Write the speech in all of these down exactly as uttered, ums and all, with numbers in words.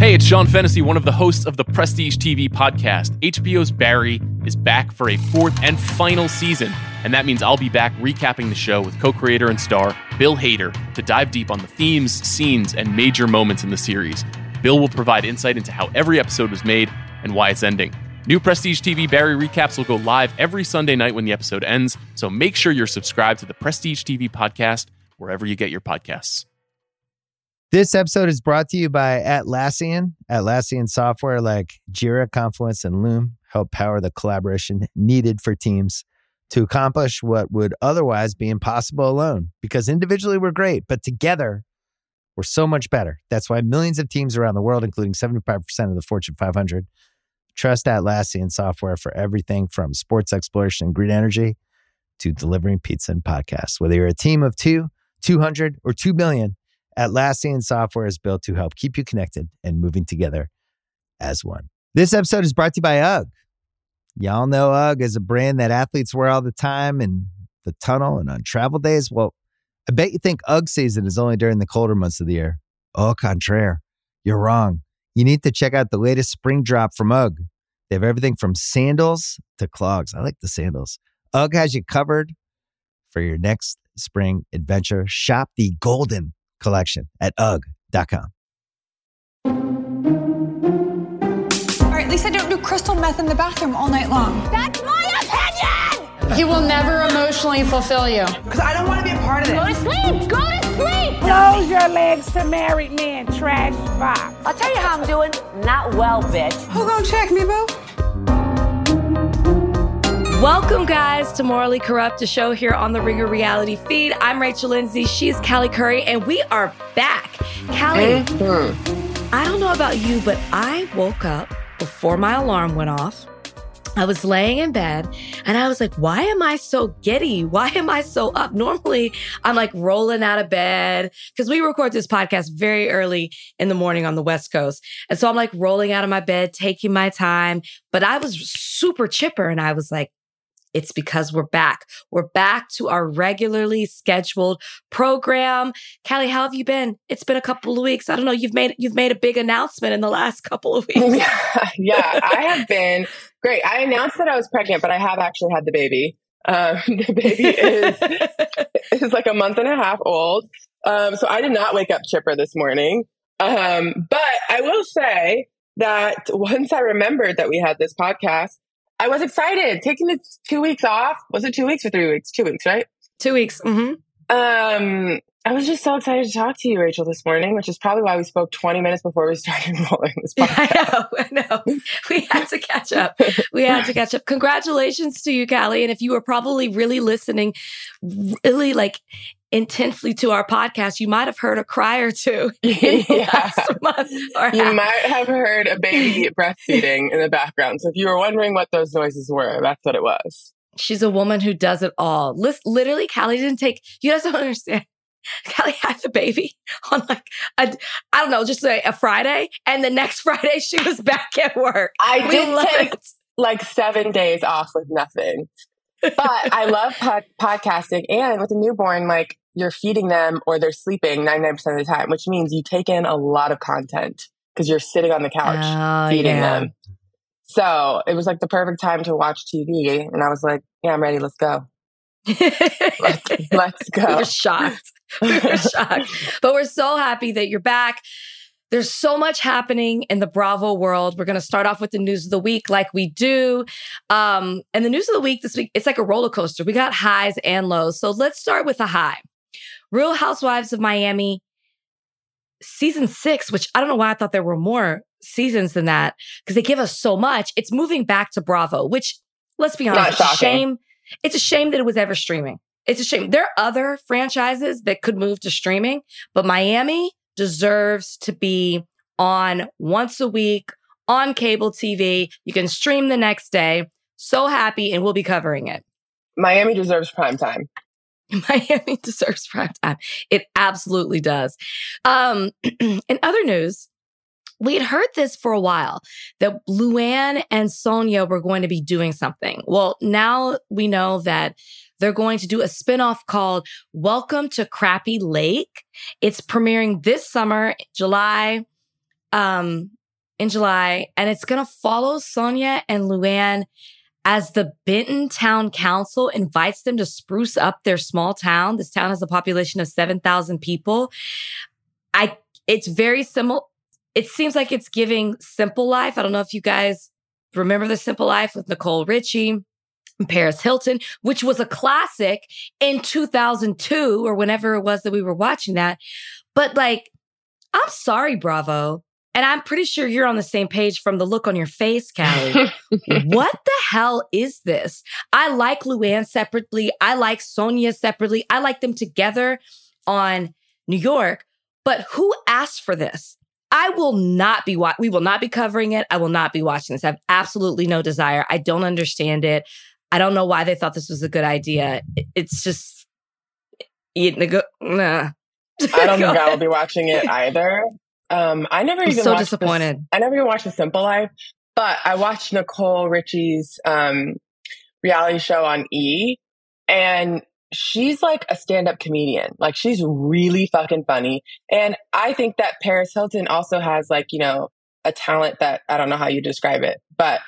Hey, it's Sean Fennessy, one of the hosts of the Prestige T V podcast. H B O's Barry is back for a fourth and final season, and that means I'll be back recapping the show with co-creator and star Bill Hader to dive deep on the themes, scenes, and major moments in the series. Bill will provide insight into how every episode was made and why it's ending. New Prestige T V Barry recaps will go live every Sunday night when the episode ends, so make sure you're subscribed to the Prestige T V podcast wherever you get your podcasts. This episode is brought to you by Atlassian. Atlassian software like Jira, Confluence, and Loom help power the collaboration needed for teams to accomplish what would otherwise be impossible alone. Because individually we're great, but together we're so much better. That's why millions of teams around the world, including seventy-five percent of the Fortune five hundred, trust Atlassian software for everything from sports exploration and green energy to delivering pizza and podcasts. Whether you're a team of two, two hundred, or two million, Atlassian software is built to help keep you connected and moving together as one. This episode is brought to you by UGG. Y'all know UGG is a brand that athletes wear all the time in the tunnel and on travel days. Well, I bet you think UGG season is only during the colder months of the year. Au contraire, you're wrong. You need to check out the latest spring drop from UGG. They have everything from sandals to clogs. I like the sandals. UGG has you covered for your next spring adventure. Shop the Golden Collection at ugg dot com. All right, at least I don't do crystal meth in the bathroom all night long. That's my opinion! He will never emotionally fulfill you. Because I don't want to be a part of it. Go to sleep! Go to sleep! Close your legs to married men, trash box. I'll tell you how I'm doing. Not well, bitch. Who gonna check me, boo? Welcome, guys, to Morally Corrupt, a show here on the Ringer Reality feed. I'm Rachel Lindsay. She's Callie Curry, and we are back. Callie, mm-hmm. I don't know about you, but I woke up before my alarm went off. I was laying in bed, and I was like, why am I so giddy? Why am I so up? Normally, I'm like rolling out of bed, because we record this podcast very early in the morning on the West Coast. And so I'm like rolling out of my bed, taking my time. But I was super chipper, and I was like, it's because we're back. We're back to our regularly scheduled program. Callie, how have you been? It's been a couple of weeks. I don't know. You've made you've made a big announcement in the last couple of weeks. Yeah, yeah, I have been great. I announced that I was pregnant, but I have actually had the baby. Um, the baby is is like a month and a half old. Um, so I did not wake up chipper this morning. Um, but I will say that once I remembered that we had this podcast, I was excited. Taking the two weeks off. Was it two weeks or three weeks? Two weeks, right? Two weeks. Mm-hmm. Um, I was just so excited to talk to you, Rachel, this morning, which is probably why we spoke twenty minutes before we started rolling this podcast. I know, I know. We had to catch up. We had to catch up. Congratulations to you, Callie. And if you were probably really listening, really like intensely to our podcast, you might have heard a cry or two in the yeah. last month. Or you half. might have heard a baby breastfeeding in the background. So if you were wondering what those noises were, that's what it was. She's a woman who does it all. List, literally, Callie didn't take, you guys don't understand. Callie had the baby on like, a, I don't know, just a, a Friday. And the next Friday, she was back at work. I We did love take it. like seven days off with nothing. But I love pod- podcasting. And with a newborn, like you're feeding them or they're sleeping ninety-nine percent of the time, which means you take in a lot of content because you're sitting on the couch Oh, feeding yeah. them. So it was like the perfect time to watch T V. And I was like, yeah, I'm ready. Let's go. Let's, let's go. We were shocked. We were shocked. But we're so happy that you're back. There's so much happening in the Bravo world. We're going to start off with the news of the week like we do. Um, and the news of the week this week, it's like a roller coaster. We got highs and lows. So let's start with a high. Real Housewives of Miami, season six, which I don't know why I thought there were more seasons than that, because they give us so much. It's moving back to Bravo, which, let's be honest, Not it's a shocking. shame. It's a shame that it was ever streaming. It's a shame. There are other franchises that could move to streaming, but Miami deserves to be on once a week on cable T V. You can stream the next day. So happy, and we'll be covering it. Miami deserves prime time. Miami deserves prime time. It absolutely does. Um, in other news, we had heard this for a while, that Luann and Sonia were going to be doing something. Well, now we know that they're going to do a spinoff called Welcome to Crappy Lake. It's premiering this summer, July. um, in July, and it's going to follow Sonia and Luann as the Benton Town Council invites them to spruce up their small town. This town has a population of seven thousand people. I, it's very similar. It seems like it's giving Simple Life. I don't know if you guys remember The Simple Life with Nicole Richie and Paris Hilton, which was a classic in two thousand two or whenever it was that we were watching that. But like, I'm sorry, Bravo. And I'm pretty sure you're on the same page from the look on your face, Callie. What the hell is this? I like Luann separately. I like Sonia separately. I like them together on New York. But who asked for this? I will not be, wa- we will not be covering it. I will not be watching this. I have absolutely no desire. I don't understand it. I don't know why they thought this was a good idea. It's just, it, nah. I don't think I will be watching it either. Um, I never I'm even so watched disappointed. This, I never even watched The Simple Life, but I watched Nicole Richie's um, reality show on E, and she's like a stand-up comedian. Like, she's really fucking funny. And I think that Paris Hilton also has, like, you know, a talent that I don't know how you describe it, but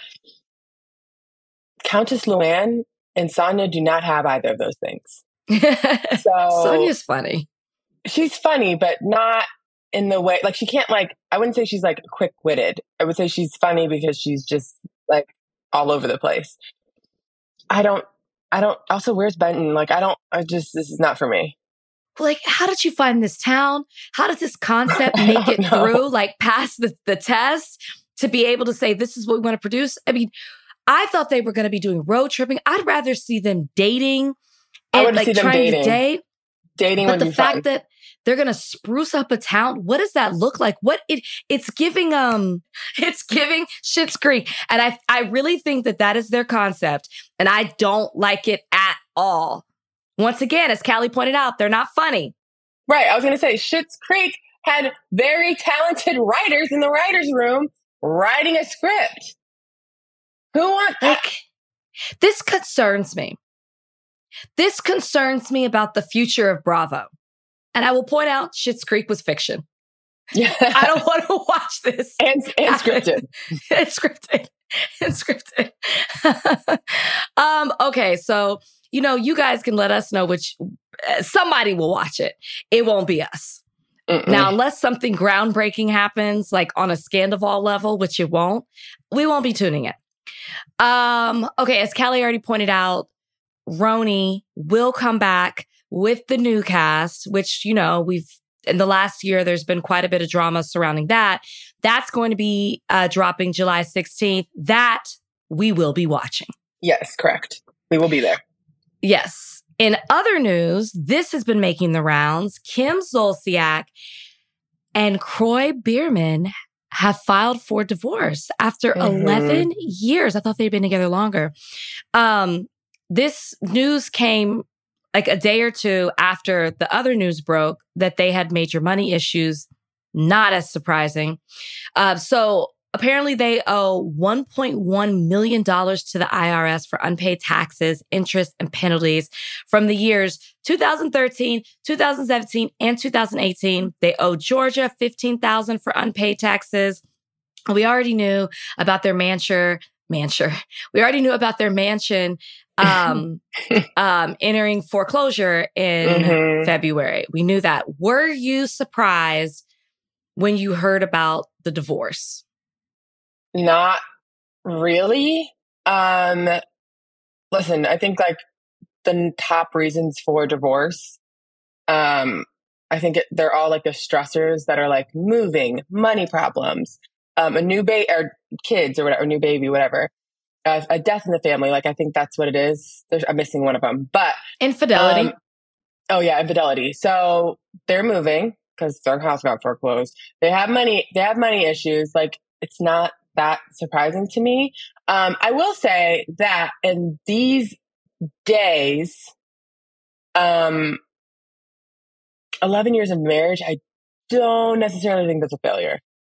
Countess Luann and Sonia do not have either of those things. So Sonia's funny. She's funny, but not in the way, like, she can't, like, I wouldn't say she's like quick-witted. I would say she's funny because she's just like all over the place. I don't, I don't, also, where's Benton? Like, I don't, I just, this is not for me. Like, how did you find this town? How did this concept make it know. through, like, pass the, the test to be able to say, this is what we want to produce? I mean, I thought they were going to be doing road tripping. I'd rather see them dating I and, like, see them trying dating. to date. Dating but would the be fact fun. that they're gonna spruce up a town, what does that look like? What it it's giving um it's giving Schitt's Creek, and I I really think that that is their concept, and I don't like it at all. Once again, as Callie pointed out, they're not funny. Right, I was gonna say Schitt's Creek had very talented writers in the writers' room writing a script. Who wants that? Like, this concerns me. This concerns me about the future of Bravo. And I will point out, Schitt's Creek was fiction. Yeah. I don't want to watch this. And, and scripted. It's scripted. It's scripted. um, okay, so, you know, you guys can let us know which, uh, somebody will watch it. It won't be us. Mm-mm. Now, unless something groundbreaking happens, like on a Scandival level, which it won't, we won't be tuning in. Um, okay, as Callie already pointed out, Roni will come back with the new cast, which, you know, we've, in the last year, there's been quite a bit of drama surrounding that. That's going to be uh, dropping July sixteenth. That we will be watching. Yes, correct. We will be there. Yes. In other news, this has been making the rounds. Kim Zolciak and Kroy Biermann have filed for divorce after mm-hmm. eleven years. I thought they'd been together longer. Um, this news came like a day or two after the other news broke that they had major money issues. Not as surprising. Uh, so apparently they owe one point one million dollars to the I R S for unpaid taxes, interest, and penalties from the years two thousand thirteen, two thousand seventeen, and two thousand eighteen. They owe Georgia fifteen thousand dollars for unpaid taxes. We already knew about their mansion. Mansion. We already knew about their mansion um, um, entering foreclosure in mm-hmm. February. We knew that. Were you surprised when you heard about the divorce? Not really. Um, listen, I think like the top reasons for divorce, um, I think it, they're all like the stressors that are like moving, money problems, um, a new baby or kids or whatever, new baby, whatever, uh, a death in the family. Like, I think that's what it is. There's, I'm missing one of them, but infidelity. Um, oh yeah. Infidelity. So they're moving because their house got foreclosed. They have money, they have money issues. Like, it's not that surprising to me. Um, I will say that in these days, um, eleven years of marriage, I don't necessarily think that's a failure.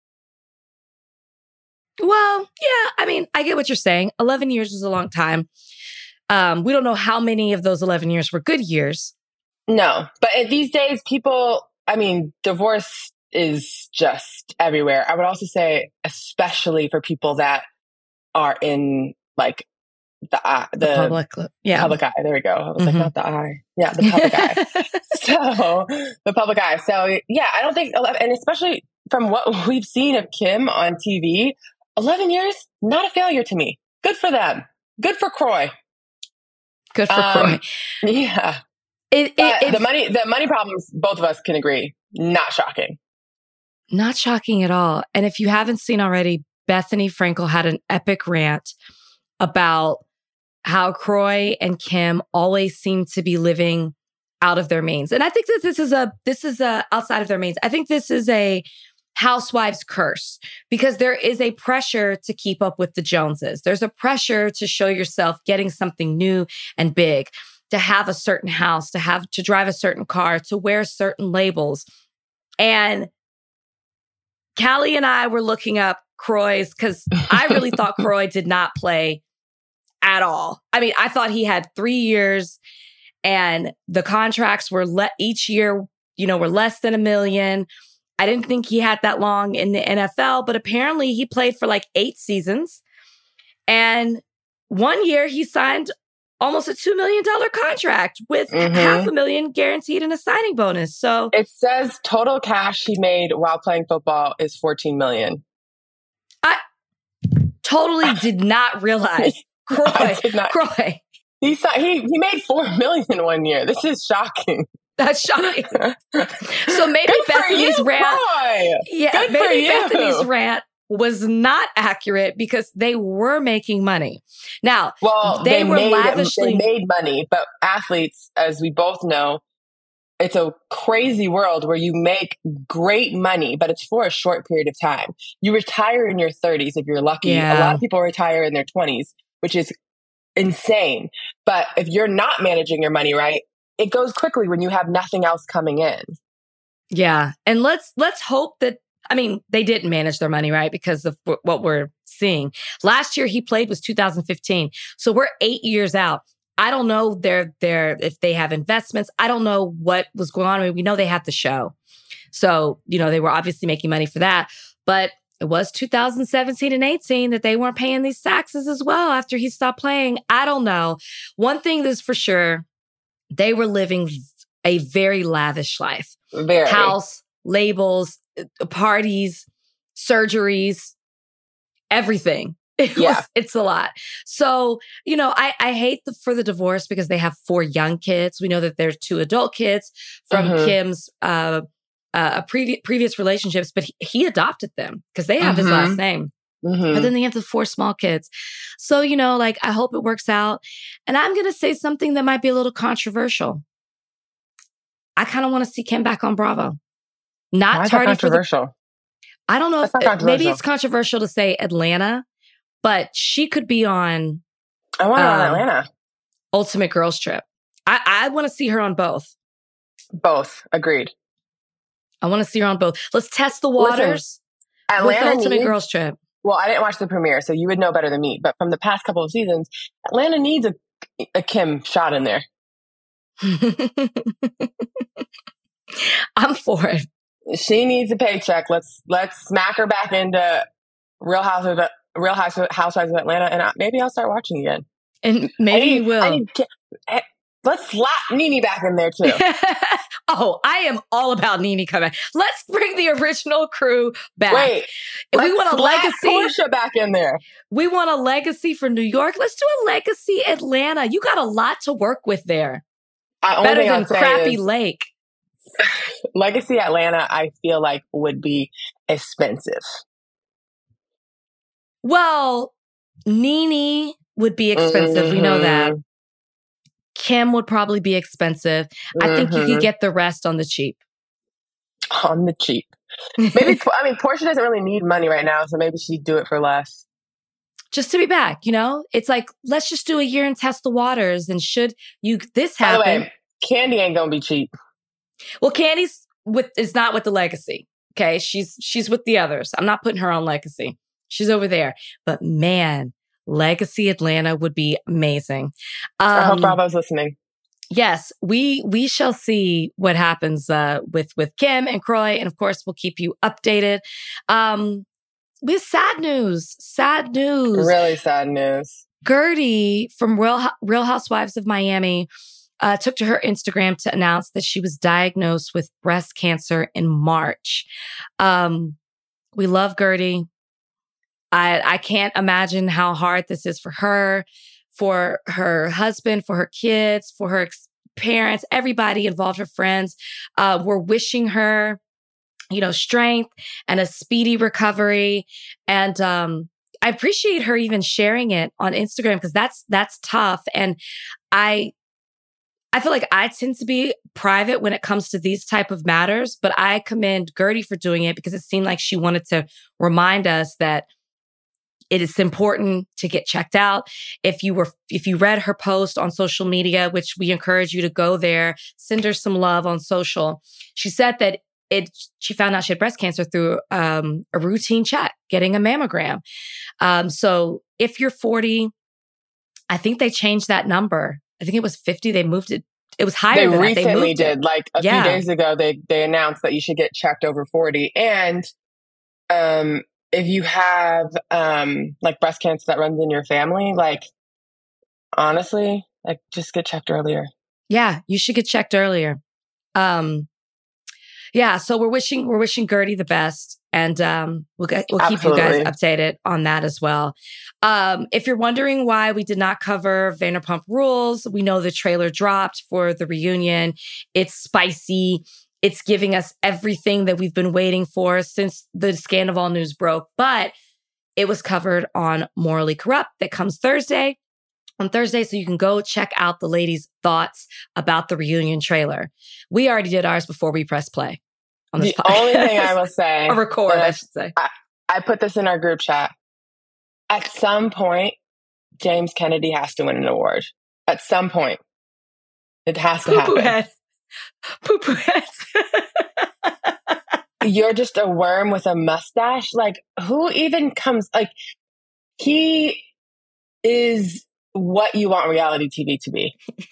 Well, yeah, I mean, I get what you're saying. eleven years is a long time. Um, we don't know how many of those eleven years were good years. No, but these days, people, I mean, divorce is just everywhere. I would also say, especially for people that are in like the uh, the, the public, yeah, public eye. There we go. I was mm-hmm. like, not the eye. Yeah, the public eye. So the public eye. So yeah, I don't think, and especially from what we've seen of Kim on T V, eleven years, not a failure to me. Good for them. Good for Kroy. Good for um, Kroy. Yeah. It, it, it, the money, the money problems, both of us can agree. Not shocking. Not shocking at all. And if you haven't seen already, Bethany Frankel had an epic rant about how Kroy and Kim always seem to be living out of their means. And I think that this is a, this is a outside of their means. I think this is a housewives curse because there is a pressure to keep up with the Joneses. There's a pressure to show yourself getting something new and big, to have a certain house, to have, to drive a certain car, to wear certain labels. And Callie and I were looking up Kroy's because I really thought Kroy did not play at all. I mean, I thought he had three years and the contracts were le- each year, you know, were less than a million. I didn't think he had that long in the N F L, but apparently he played for like eight seasons. And one year he signed almost a two million dollars contract with mm-hmm. half a million guaranteed in a signing bonus. So it says total cash he made while playing football is fourteen million. I totally did not realize. Kroy, did not. Kroy. He, saw, he, he made four million dollars one year. This is shocking. That's shocking. So maybe Good Bethany's you, rant. Kroy. Yeah, Good maybe Bethany's rant was not accurate because they were making money. Now, well, they, they were made, lavishly they made money, but athletes, as we both know, it's a crazy world where you make great money, but it's for a short period of time. You retire in your thirties if you're lucky. Yeah. A lot of people retire in their twenties, which is insane. But if you're not managing your money right, it goes quickly when you have nothing else coming in. Yeah. And let's let's hope that, I mean, they didn't manage their money right because of w- what we're seeing. Last year he played was two thousand fifteen. So we're eight years out. I don't know their their if they have investments. I don't know what was going on. I mean, we know they had the show. So, you know, they were obviously making money for that. But it was two thousand seventeen and eighteen that they weren't paying these taxes as well after he stopped playing. I don't know. One thing that's for sure, they were living a very lavish life. Very. House, labels, parties, surgeries, everything. It yeah. was, it's a lot. So, you know, I, I hate the, for the divorce because they have four young kids. We know that there's two adult kids from mm-hmm. Kim's uh, uh, previous previous relationships, but he, he adopted them because they have mm-hmm. his last name. Mm-hmm. But then they have the four small kids. So, you know, like, I hope it works out. And I'm going to say something that might be a little controversial. I kind of want to see Kim back on Bravo. Not Why tardy controversial? For the, I don't know That's if it, maybe it's controversial to say Atlanta, but she could be on. I want her um, on Atlanta. Ultimate Girls Trip. I, I want to see her on both. Both. Agreed. I want to see her on both. Let's test the waters. Listen, with the Atlanta Ultimate needs, Girls Trip. Well, I didn't watch the premiere, so you would know better than me. But from the past couple of seasons, Atlanta needs a, a Kim shot in there. I'm for it. She needs a paycheck. Let's let's smack her back into Real Housewives of Real Housewives of Atlanta, and I, maybe I'll start watching again. And maybe need, you will. Need, let's slap Nene back in there too. Oh, I am all about Nene coming back. Let's bring the original crew back. Wait, we want a legacy. Portia back in there. We want a legacy for New York. Let's do a legacy Atlanta. You got a lot to work with there. I, Better than Crappy Lake. Legacy Atlanta, I feel like would be expensive. Well, Nene would be expensive. Mm-hmm. We know that. Kim would probably be expensive. Mm-hmm. I think you could get the rest on the cheap. On the cheap. Maybe, I mean, Portia doesn't really need money right now, so maybe she'd do it for less. Just to be back, you know? It's like, let's just do a year and test the waters. And should you this happen? By the way, Candy ain't gonna be cheap. Well, Candy's with is not with the legacy. Okay. She's she's with the others. I'm not putting her on legacy. She's over there. But man, Legacy Atlanta would be amazing. Um, I hope Bravo's listening. yes, we we shall see what happens uh, with with Kim and Kroy, and of course, we'll keep you updated. Um, with sad news, sad news, really sad news. Guerdy from Real Real Housewives of Miami uh, took to her Instagram to announce that she was diagnosed with breast cancer in March. Um, we love Guerdy. I I can't imagine how hard this is for her, for her husband, for her kids, for her ex- parents, everybody involved, her friends. Uh, we're wishing her, you know, strength and a speedy recovery. And um, I appreciate her even sharing it on Instagram because that's that's tough. And I I feel like I tend to be private when it comes to these type of matters, but I commend Guerdy for doing it because it seemed like she wanted to remind us that it is important to get checked out. If you were, if you read her post on social media, which we encourage you to go there, send her some love on social. She said that it, she found out she had breast cancer through um, a routine check, getting a mammogram. Um, so if you're forty, I think they changed that number. I think it was fifty. They moved it. It was higher They than that. recently They moved did. it. Like a Yeah. few days ago, they they announced that you should get checked over forty. And um, if you have um, like breast cancer that runs in your family, like honestly, like just get checked earlier. Yeah, you should get checked earlier. Um, yeah, so we're wishing we're wishing Guerdy the best, and um, we'll get, we'll keep Absolutely. you guys updated on that as well. Um, if you're wondering why we did not cover Vanderpump Rules, we know the trailer dropped for the reunion. It's spicy. It's giving us everything that we've been waiting for since the Scandival news broke, but it was covered on Morally Corrupt that comes Thursday. On Thursday, so you can go check out the ladies' thoughts about the reunion trailer. We already did ours before we press play on this The podcast. only thing I will say, or record, and I I- should say. I, I put this in our group chat. At some point, James Kennedy has to win an award. At some point, it has to Poo happen. poo head. Poo poo head. You're just a worm with a mustache. Like, who even comes? Like, he is what you want reality T V to be.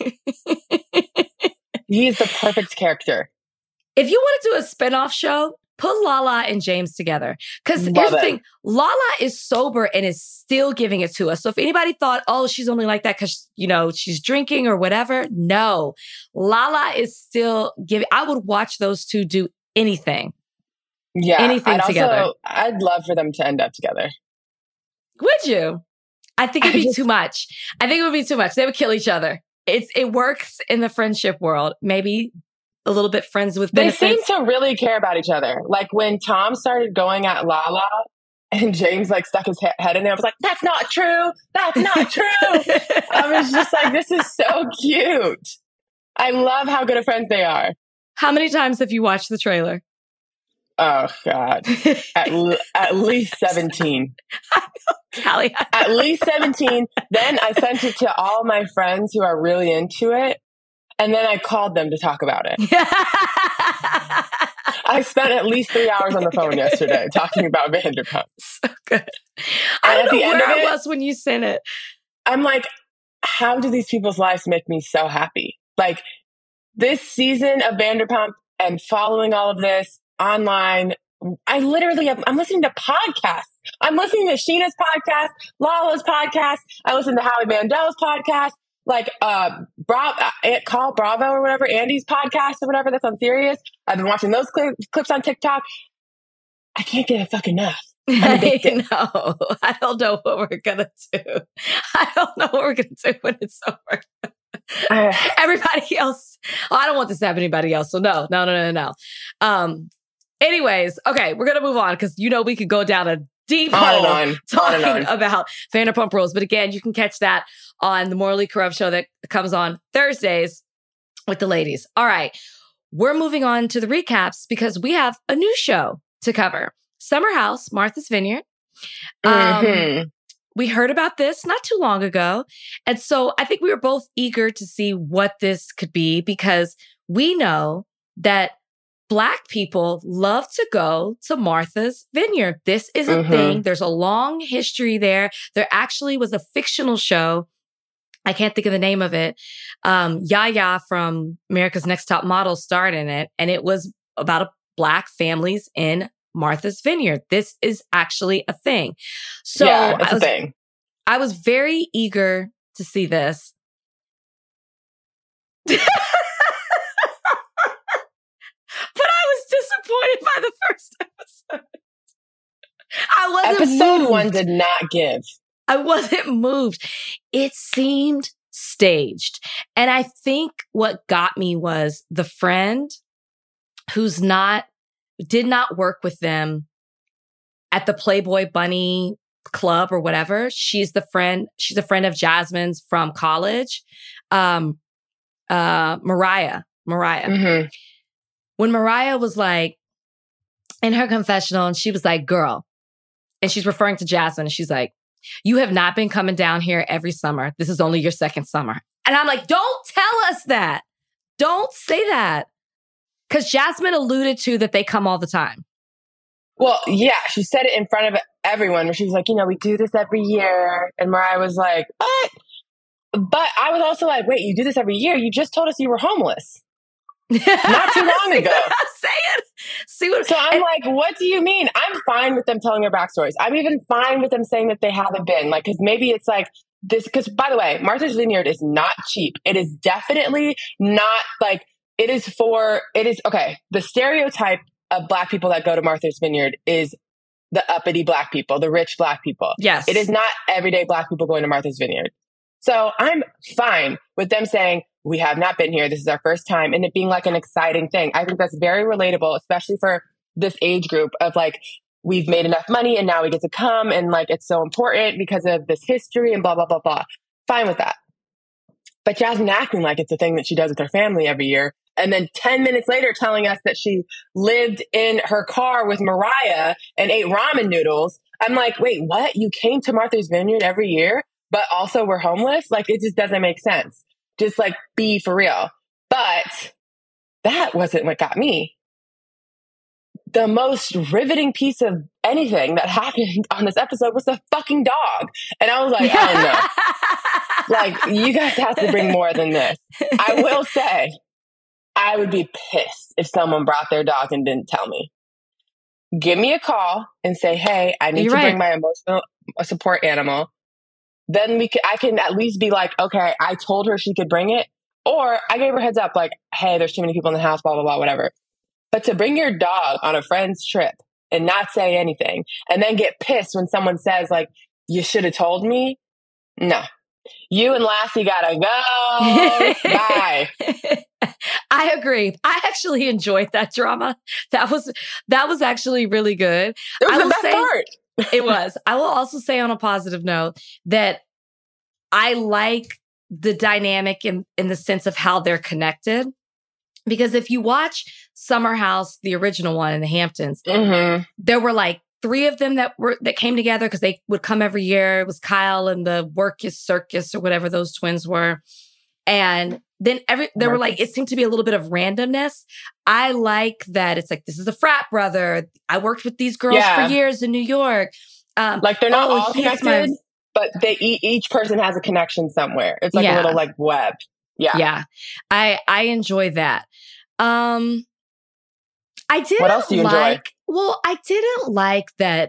He's the perfect character. If you want to do a spinoff show, put Lala and James together. Because here's Love the it. thing, Lala is sober and is still giving it to us. So if anybody thought, oh, she's only like that because, you know, she's drinking or whatever, no. Lala is still giving. I would watch those two do anything. Yeah. Anything I'd together. Also, I'd love for them to end up together. Would you? I think it'd I be just- too much. I think it would be too much. They would kill each other. It's It works in the friendship world. Maybe a little bit friends with They benefits. seem to really care about each other. Like when Tom started going at Lala and James like stuck his he- head in there, I was like, that's not true. That's not true. I was just like, this is so cute. I love how good of friends they are. How many times have you watched the trailer? Oh, God. At, l- at least seventeen. Callie. At least seventeen. Then I sent it to all my friends who are really into it. And then I called them to talk about it. I spent at least three hours on the phone yesterday talking about Vanderpump. So good. I And don't at know the end where of I it- was when you sent it. I'm like, how do these people's lives make me so happy? Like this season of Vanderpump and following all of this online, I literally have, I'm listening to podcasts. I'm listening to Sheena's podcast, Lala's podcast. I listen to Howie Mandel's podcast, like uh, Bra- uh, Call Bravo or whatever, Andy's podcast or whatever that's on Sirius. I've been watching those cli- clips on TikTok. I can't get a fucking enough. I'm I addicted. know. I don't know what we're gonna do. I don't know what we're gonna do when it's over. Uh, Everybody else. Oh, I don't want this to happen to anybody else. So no, no, no, no, no. Um. Anyways, okay, we're gonna move on because you know we could go down a deep on hole and on, on talking and on. about Vanderpump Rules. But again, you can catch that on the Morally Corrupt show that comes on Thursdays with the ladies. All right, we're moving on to the recaps because we have a new show to cover. Summer House, Martha's Vineyard. Um, Mhm. We heard about this not too long ago. And so I think we were both eager to see what this could be because we know that Black people love to go to Martha's Vineyard. This is a Mhm. thing. There's a long history there. There actually was a fictional show I can't think of the name of it. Um, Yaya from America's Next Top Model starred in it, and it was about a Black families in Martha's Vineyard. This is actually a thing. So yeah, it's I was, a thing. I was very eager to see this. But I was disappointed by the first episode. I wasn't Episode moved. one did not give. I wasn't moved. It seemed staged. And I think what got me was the friend who's not, did not work with them at the Playboy Bunny Club or whatever. She's the friend, she's a friend of Jasmine's from college. Um, uh, Mariah, Mariah. Mm-hmm. When Mariah was like in her confessional and she was like, girl, and she's referring to Jasmine, and she's like, you have not been coming down here every summer. This is only your second summer. And I'm like, don't tell us that. Don't say that. Because Jasmine alluded to that they come all the time. Well, yeah, she said it in front of everyone where she was like, you know, we do this every year. And Mariah was like, what? But I was also like, wait, you do this every year? You just told us you were homeless. Not too long See ago. what I'm saying? See what, so I'm and, like, what do you mean? I'm fine with them telling their backstories. I'm even fine with them saying that they haven't been. Like, because maybe it's like this. Because by the way, Martha's Vineyard is not cheap. It is definitely not like, it is for, it is, okay, the stereotype of Black people that go to Martha's Vineyard is the uppity Black people, the rich Black people. Yes. It is not everyday Black people going to Martha's Vineyard. So I'm fine with them saying, we have not been here. This is our first time. And it being like an exciting thing. I think that's very relatable, especially for this age group of like, we've made enough money and now we get to come. And like, it's so important because of this history and blah, blah, blah, blah. Fine with that. But Jasmine acting like it's a thing that she does with her family every year. And then ten minutes later telling us that she lived in her car with Mariah and ate ramen noodles. I'm like, wait, what? You came to Martha's Vineyard every year, but also were homeless? Like, it just doesn't make sense. Just like be for real. But that wasn't what got me. The most riveting piece of anything that happened on this episode was the fucking dog. And I was like, oh no. Like, you guys have to bring more than this. I will say, I would be pissed if someone brought their dog and didn't tell me. Give me a call and say, hey, I need You're to right. bring my emotional support animal. Then we can, I can at least be like, okay, I told her she could bring it. Or I gave her heads up, like, hey, there's too many people in the house, blah, blah, blah, whatever. But to bring your dog on a friend's trip and not say anything and then get pissed when someone says, like, you should have told me. No. You and Lassie gotta go. Bye. I agree. I actually enjoyed that drama. That was that was actually really good. It was I the will best say, part. It was. I will also say on a positive note that I like the dynamic in, in the sense of how they're connected. Because if you watch Summer House, the original one in the Hamptons, Mm-hmm. there were like three of them that were that came together because they would come every year. It was Kyle and the Workus Circus or whatever those twins were. And then every there were like, it seemed to be a little bit of randomness. I like that it's like, this is a frat brother. I worked with these girls Yeah. for years in New York. Um, Like, they're not oh, all he's connected, my- but they e- each person has a connection somewhere. It's like Yeah. a little like web. Yeah. Yeah. I I enjoy that. Um I didn't What else do you enjoy? like well, I didn't like that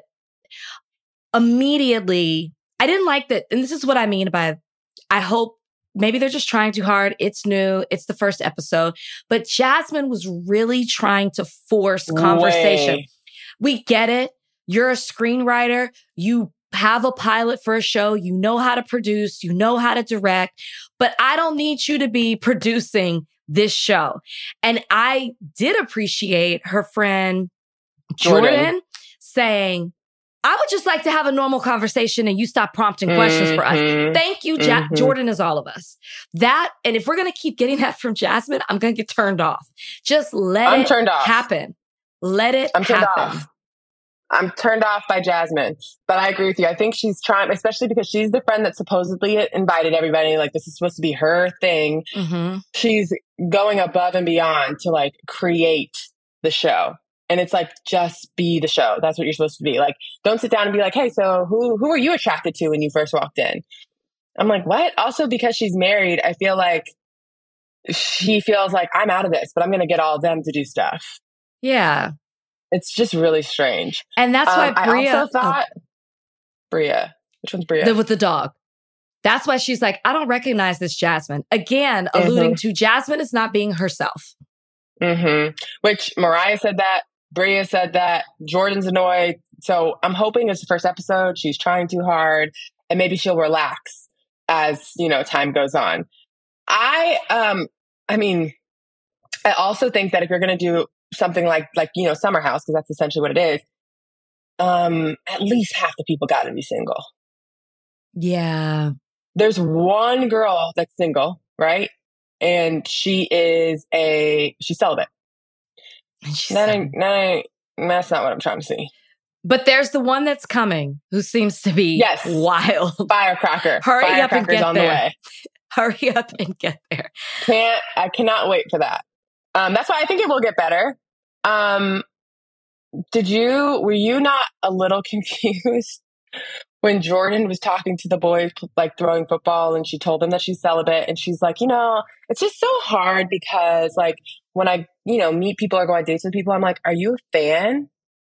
immediately. I didn't like that, and this is what I mean by I hope maybe they're just trying too hard. It's new. It's the first episode. But Jasmine was really trying to force conversation. Way. We get it. You're a screenwriter. You have a pilot for a show. You know how to produce. You know how to direct. But I don't need you to be producing this show. And I did appreciate her friend Jordan, Jordan. saying, I would just like to have a normal conversation and you stop prompting questions for us. Mhm. Thank you, ja- Mhm. Jordan is all of us. That, and if we're going to keep getting that from Jasmine, I'm going to get turned off. Just let I'm it turned off. happen. Let it I'm turned happen. off. I'm turned off by Jasmine, but I agree with you. I think she's trying, especially because she's the friend that supposedly invited everybody. Like, this is supposed to be her thing. Mm-hmm. She's going above and beyond to like create the show. And it's like, just be the show. That's what you're supposed to be. Like, don't sit down and be like, hey, so who, who were you attracted to when you first walked in? I'm like, what? Also, because she's married, I feel like she feels like I'm out of this, but I'm going to get all of them to do stuff. Yeah. It's just really strange. And that's why um, Bria... I also thought... Oh. Bria. Which one's Bria? The, with the dog. That's why she's like, I don't recognize this Jasmine. Again, alluding mm-hmm. to Jasmine is not being herself. Mm-hmm. Which Mariah said that. Bria said that. Jordan's annoyed. So I'm hoping it's the first episode. She's trying too hard. And maybe she'll relax as, you know, time goes on. I, um, I mean, I also think that if you're going to do something like, like, you know, Summer House, because that's essentially what it is, um, at least half the people got to be single. Yeah. There's one girl that's single, right? And she is a, she's celibate. And she's that ain't, that ain't, that's not what I'm trying to see. But there's the one that's coming who seems to be yes. wild. Firecracker. Hurry up and get on there. The way. Hurry up and get there. Can't, I cannot wait for that. Um, that's why I think it will get better. Um, did you, were you not a little confused when Jordan was talking to the boys, like throwing football, and she told them that she's celibate, and she's like, you know, it's just so hard because like when I, you know, meet people or go on dates with people, I'm like, are you a fan?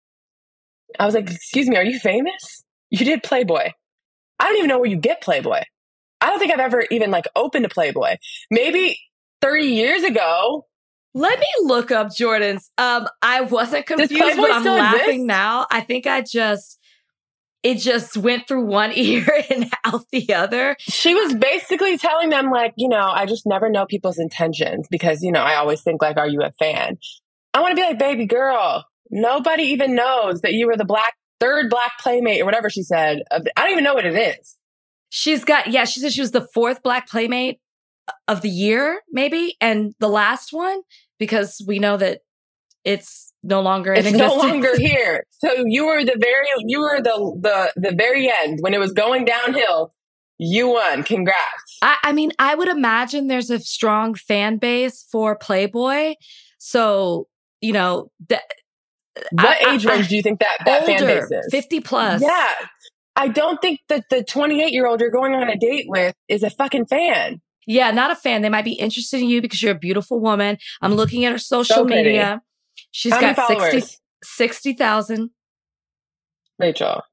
I was like, excuse me, are you famous? You did Playboy. I don't even know where you get Playboy. I don't think I've ever even like opened a Playboy. Maybe thirty years ago. Let me look up Jordan's. Um, I wasn't confused, but I'm laughing exist? now. I think I just, it just went through one ear and out the other. She was basically telling them like, you know, I just never know people's intentions because, you know, I always think like, are you a fan? I want to be like, baby girl, nobody even knows that you were the black, third black playmate or whatever she said. I don't even know what it is. She's got, yeah, she said she was the fourth black playmate of the year, maybe, and the last one, because we know that it's no longer in it's existence. no longer here. So you were the very, you were the the the very end when it was going downhill. You won. Congrats. I, I mean, I would imagine there's a strong fan base for Playboy. So you know, th- what I, age I, range do you think that that older, fan base is? fifty plus. Yeah. I don't think that the twenty-eight year old you're going on a date with is a fucking fan. Yeah, not a fan. They might be interested in you because you're a beautiful woman. I'm looking at her social so media. She's How got sixty sixty thousand. Rachel.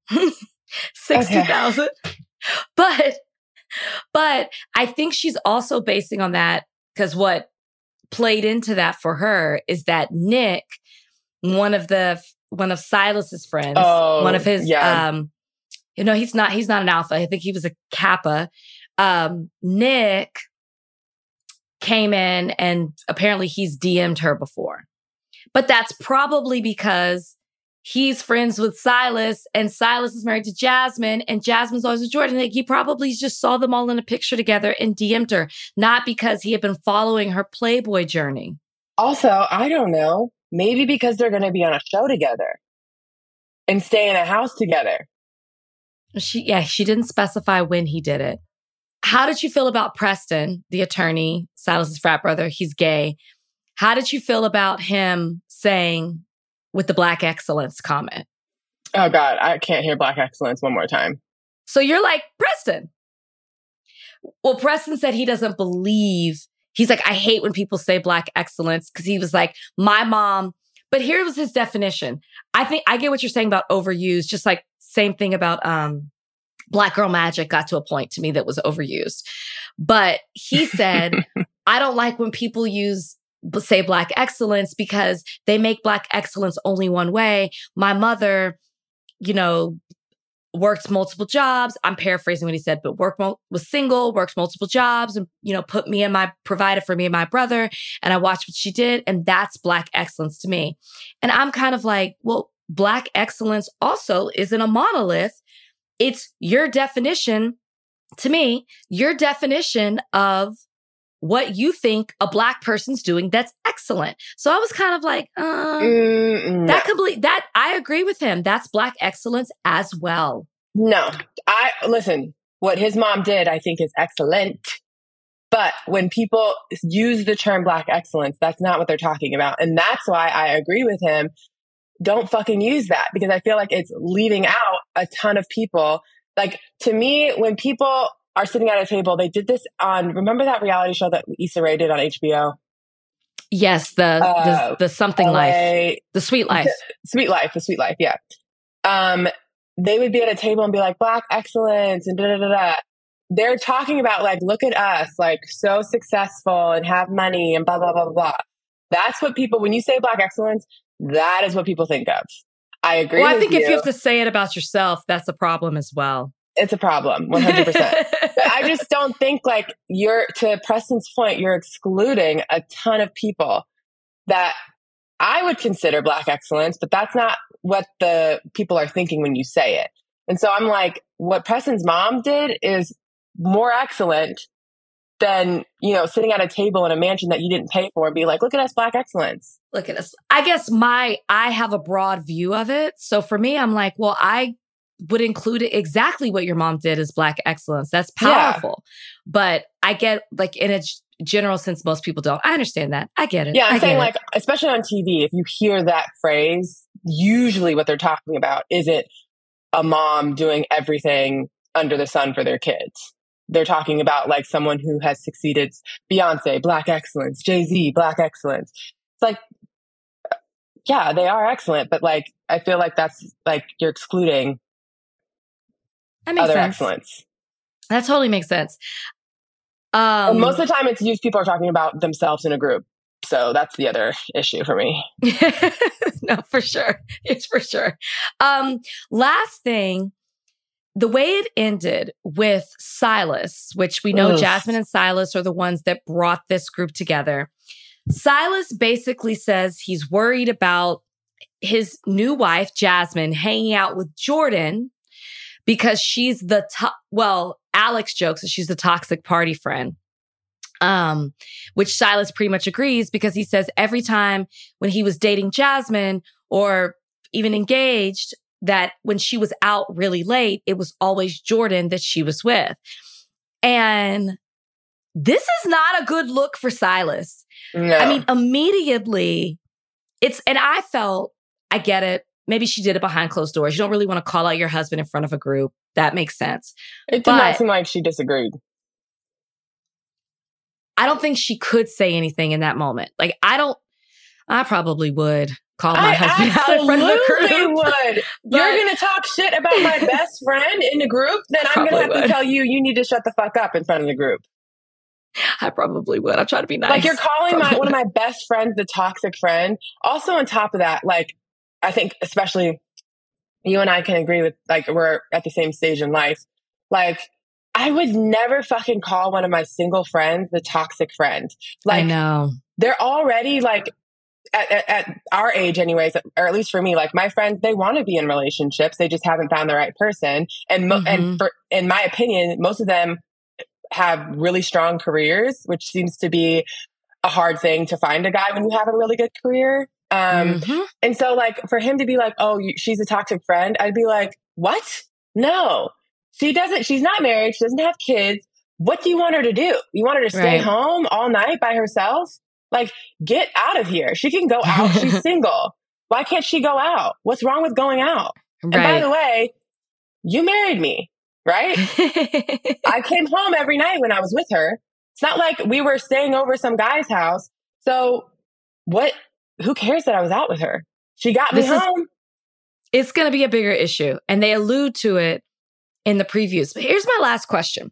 sixty thousand. Okay. But, but I think she's also basing on that because what played into that for her is that Nick, one of the, one of Silas's friends, oh, one of his, yeah. um, you know, he's not, he's not an alpha. I think he was a Kappa. Um, Nick came in and apparently he's D M'd her before. But that's probably because he's friends with Silas and Silas is married to Jasmine and Jasmine's always with Jordan. Like he probably just saw them all in a picture together and D M'd her, not because he had been following her Playboy journey. Also, I don't know, maybe because they're going to be on a show together and stay in a house together. She, yeah, she didn't specify when he did it. How did you feel about Preston, the attorney, Silas's frat brother? He's gay. How did you feel about him saying with the Black excellence comment? Oh, God, I can't hear Black excellence one more time. So you're like, Preston. Well, Preston said he doesn't believe. He's like, I hate when people say Black excellence because he was like, my mom. But here was his definition. I think I get what you're saying about overused, just like same thing about um, Black Girl Magic got to a point to me that was overused. But he said, I don't like when people use say Black excellence because they make Black excellence only one way. My mother, you know, worked multiple jobs. I'm paraphrasing what he said, but worked mo- was single, worked multiple jobs, and you know, put me and my provided for me and my brother. And I watched what she did, and that's Black excellence to me. And I'm kind of like, well, Black excellence also isn't a monolith. It's your definition, to me, your definition of what you think a Black person's doing that's excellent. So I was kind of like, uh, mm, no. that complete that I agree with him. That's Black excellence as well. No, I listen, what his mom did, I think is excellent. But when people use the term Black excellence, that's not what they're talking about. And that's why I agree with him. Don't fucking use that because I feel like it's leaving out a ton of people. Like to me, when people are sitting at a table. They did this on, remember that reality show that Issa Rae did on H B O? Yes, the uh, the, the something L A, life, the sweet life, sweet life, the sweet life. Yeah. Um, they would be at a table and be like, Black excellence and da da da da. They're talking about like, look at us, like so successful and have money and blah blah blah blah blah. That's what people, when you say Black excellence, that is what people think of. I agree. Well, I with think you. if you have to say it about yourself, that's a problem as well. It's a problem, one hundred percent. But I just don't think like you're, to Preston's point, you're excluding a ton of people that I would consider Black excellence, but that's not what the people are thinking when you say it. And so I'm like, what Preston's mom did is more excellent than, you know, sitting at a table in a mansion that you didn't pay for and be like, look at us, Black excellence. Look at us. I guess my, I have a broad view of it. So for me, I'm like, well, I would include it exactly what your mom did as Black excellence. That's powerful. Yeah. But I get like in a g- general sense, most people don't. I understand that. I get it. Yeah, I'm I saying like, especially on T V, if you hear that phrase, usually what they're talking about isn't a mom doing everything under the sun for their kids. They're talking about like someone who has succeeded. Beyonce, Black excellence. Jay-Z, Black excellence. It's like, yeah, they are excellent, but like, I feel like that's like, you're excluding that makes other sense. excellence. That totally makes sense. Um, and most of the time it's used, people are talking about themselves in a group. So that's the other issue for me. No, for sure. It's for sure. Um, last thing, the way it ended with Silas, which we know Ugh. Jasmine and Silas are the ones that brought this group together. Silas basically says he's worried about his new wife, Jasmine, hanging out with Jordan because she's the, to- well, Alex jokes that she's the toxic party friend. Um, which Silas pretty much agrees because he says every time when he was dating Jasmine or even engaged, that when she was out really late, it was always Jordan that she was with. And this is not a good look for Silas. No. I mean, immediately it's, and I felt, I get it. Maybe she did it behind closed doors. You don't really want to call out your husband in front of a group. That makes sense. It did but not seem like she disagreed. I don't think she could say anything in that moment. Like, I don't, I probably would call my I husband out in front of a group. would. You're going to talk shit about my best friend in the group? Then I'm going to have would. to tell you, you need to shut the fuck up in front of the group. I probably would. I'm trying to be nice. Like, you're calling my, one of my best friends the toxic friend. Also, on top of that, like, I think especially you and I can agree with, like, we're at the same stage in life. Like, I would never fucking call one of my single friends the toxic friend. Like, I know. They're already like, at, at, at our age anyways, or at least for me, like my friends, they want to be in relationships. They just haven't found the right person. And, mo- mm-hmm. and for, in my opinion, most of them have really strong careers, which seems to be a hard thing to find a guy when you have a really good career. Um, mm-hmm. And so like for him to be like, oh, you, she's a toxic friend. I'd be like, what? No. She doesn't, she's not married. She doesn't have kids. What do you want her to do? You want her to stay right. home all night by herself? Like, get out of here. She can go out. She's single. Why can't she go out? What's wrong with going out? Right. And by the way, you married me, right? I came home every night when I was with her. It's not like we were staying over some guy's house. So what, who cares that I was out with her? She got me this home. Is, it's going to be a bigger issue. And they allude to it in the previews. But here's my last question.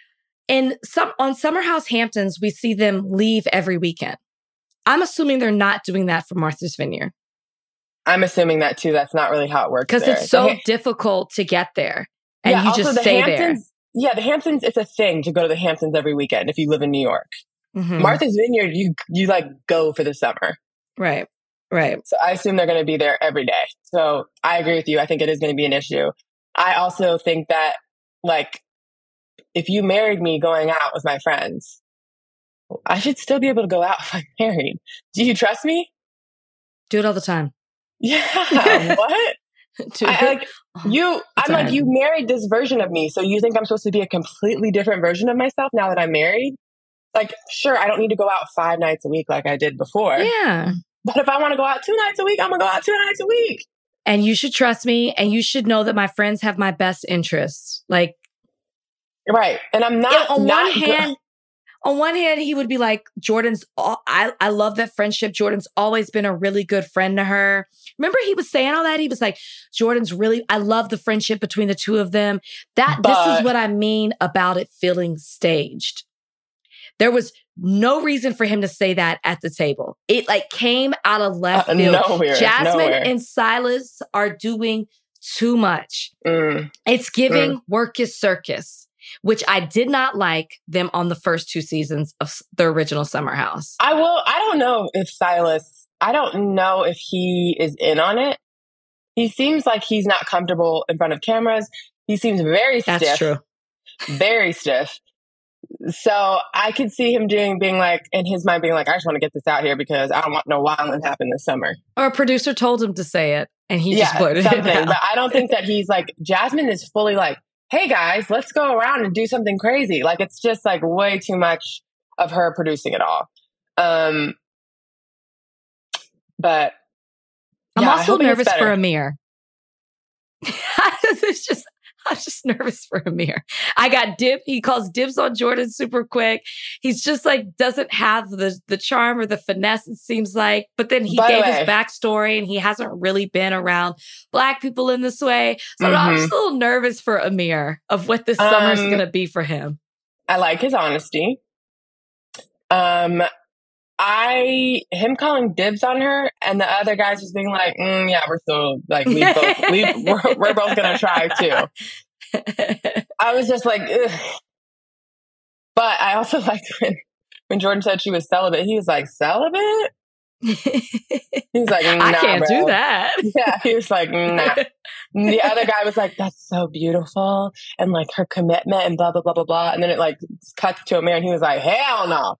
In some on Summer House Hamptons, we see them leave every weekend. I'm assuming they're not doing that for Martha's Vineyard. I'm assuming that too. That's not really how it works. Because it's so ha- difficult to get there. And yeah, you just the stay Hamptons, there. Yeah, the Hamptons, it's a thing to go to the Hamptons every weekend if you live in New York. Mm-hmm. Martha's Vineyard, you you like go for the summer. Right, right. So I assume they're going to be there every day. So I agree with you. I think it is going to be an issue. I also think that, like, if you married me going out with my friends, I should still be able to go out if I'm married. Do you trust me? Do it all the time. Yeah. What? I, like you, I'm time. like, you married this version of me. So you think I'm supposed to be a completely different version of myself now that I'm married? Like, sure, I don't need to go out five nights a week like I did before. Yeah. But if I want to go out two nights a week, I'm going to go out two nights a week. And you should trust me. And you should know that my friends have my best interests. Like, Right. And I'm not. Yeah, on not one hand, on one hand, he would be like, Jordan's, all, I, I love that friendship. Jordan's always been a really good friend to her. Remember he was saying all that? He was like, Jordan's really, I love the friendship between the two of them. That But- This is what I mean about it feeling staged. There was no reason for him to say that at the table. It like came out of left Uh, field. nowhere, Jasmine nowhere. and Silas are doing too much. Mm. It's giving work is circus, which I did not like them on the first two seasons of the original Summer House. I will. I don't know if Silas, I don't know if he is in on it. He seems like he's not comfortable in front of cameras. He seems very stiff. That's true. Very stiff. So I could see him doing, being like, in his mind, being like, I just want to get this out here because I don't want no wilding happen this summer. Or a producer told him to say it and he yeah, just blurted something. it out. But I don't think that he's like, Jasmine is fully like, hey guys, let's go around and do something crazy. Like, it's just like way too much of her producing it all. Um, but I'm yeah, I also hope it gets nervous for better. Amir. it's just, I'm just nervous for Amir. I got dib. He calls dibs on Jordan super quick. He's just like, doesn't have the, the charm or the finesse, it seems like. But then he By the gave way- his backstory and he hasn't really been around Black people in this way. So I'm Mhm. just a little nervous for Amir of what this summer's Um, going to be for him. I like his honesty. Um, I him calling dibs on her, and the other guys just being like, mm, "Yeah, we're still like we both we we're, we're both gonna try too." I was just like, ugh. But I also liked when when Jordan said she was celibate. He was like, "Celibate?" He's like, nah, I can't bro. do that. Yeah, he was like, "Nah." And the other guy was like, "That's so beautiful," and like her commitment and blah blah blah blah blah. And then it like cuts to Amir, and he was like, "Hell no."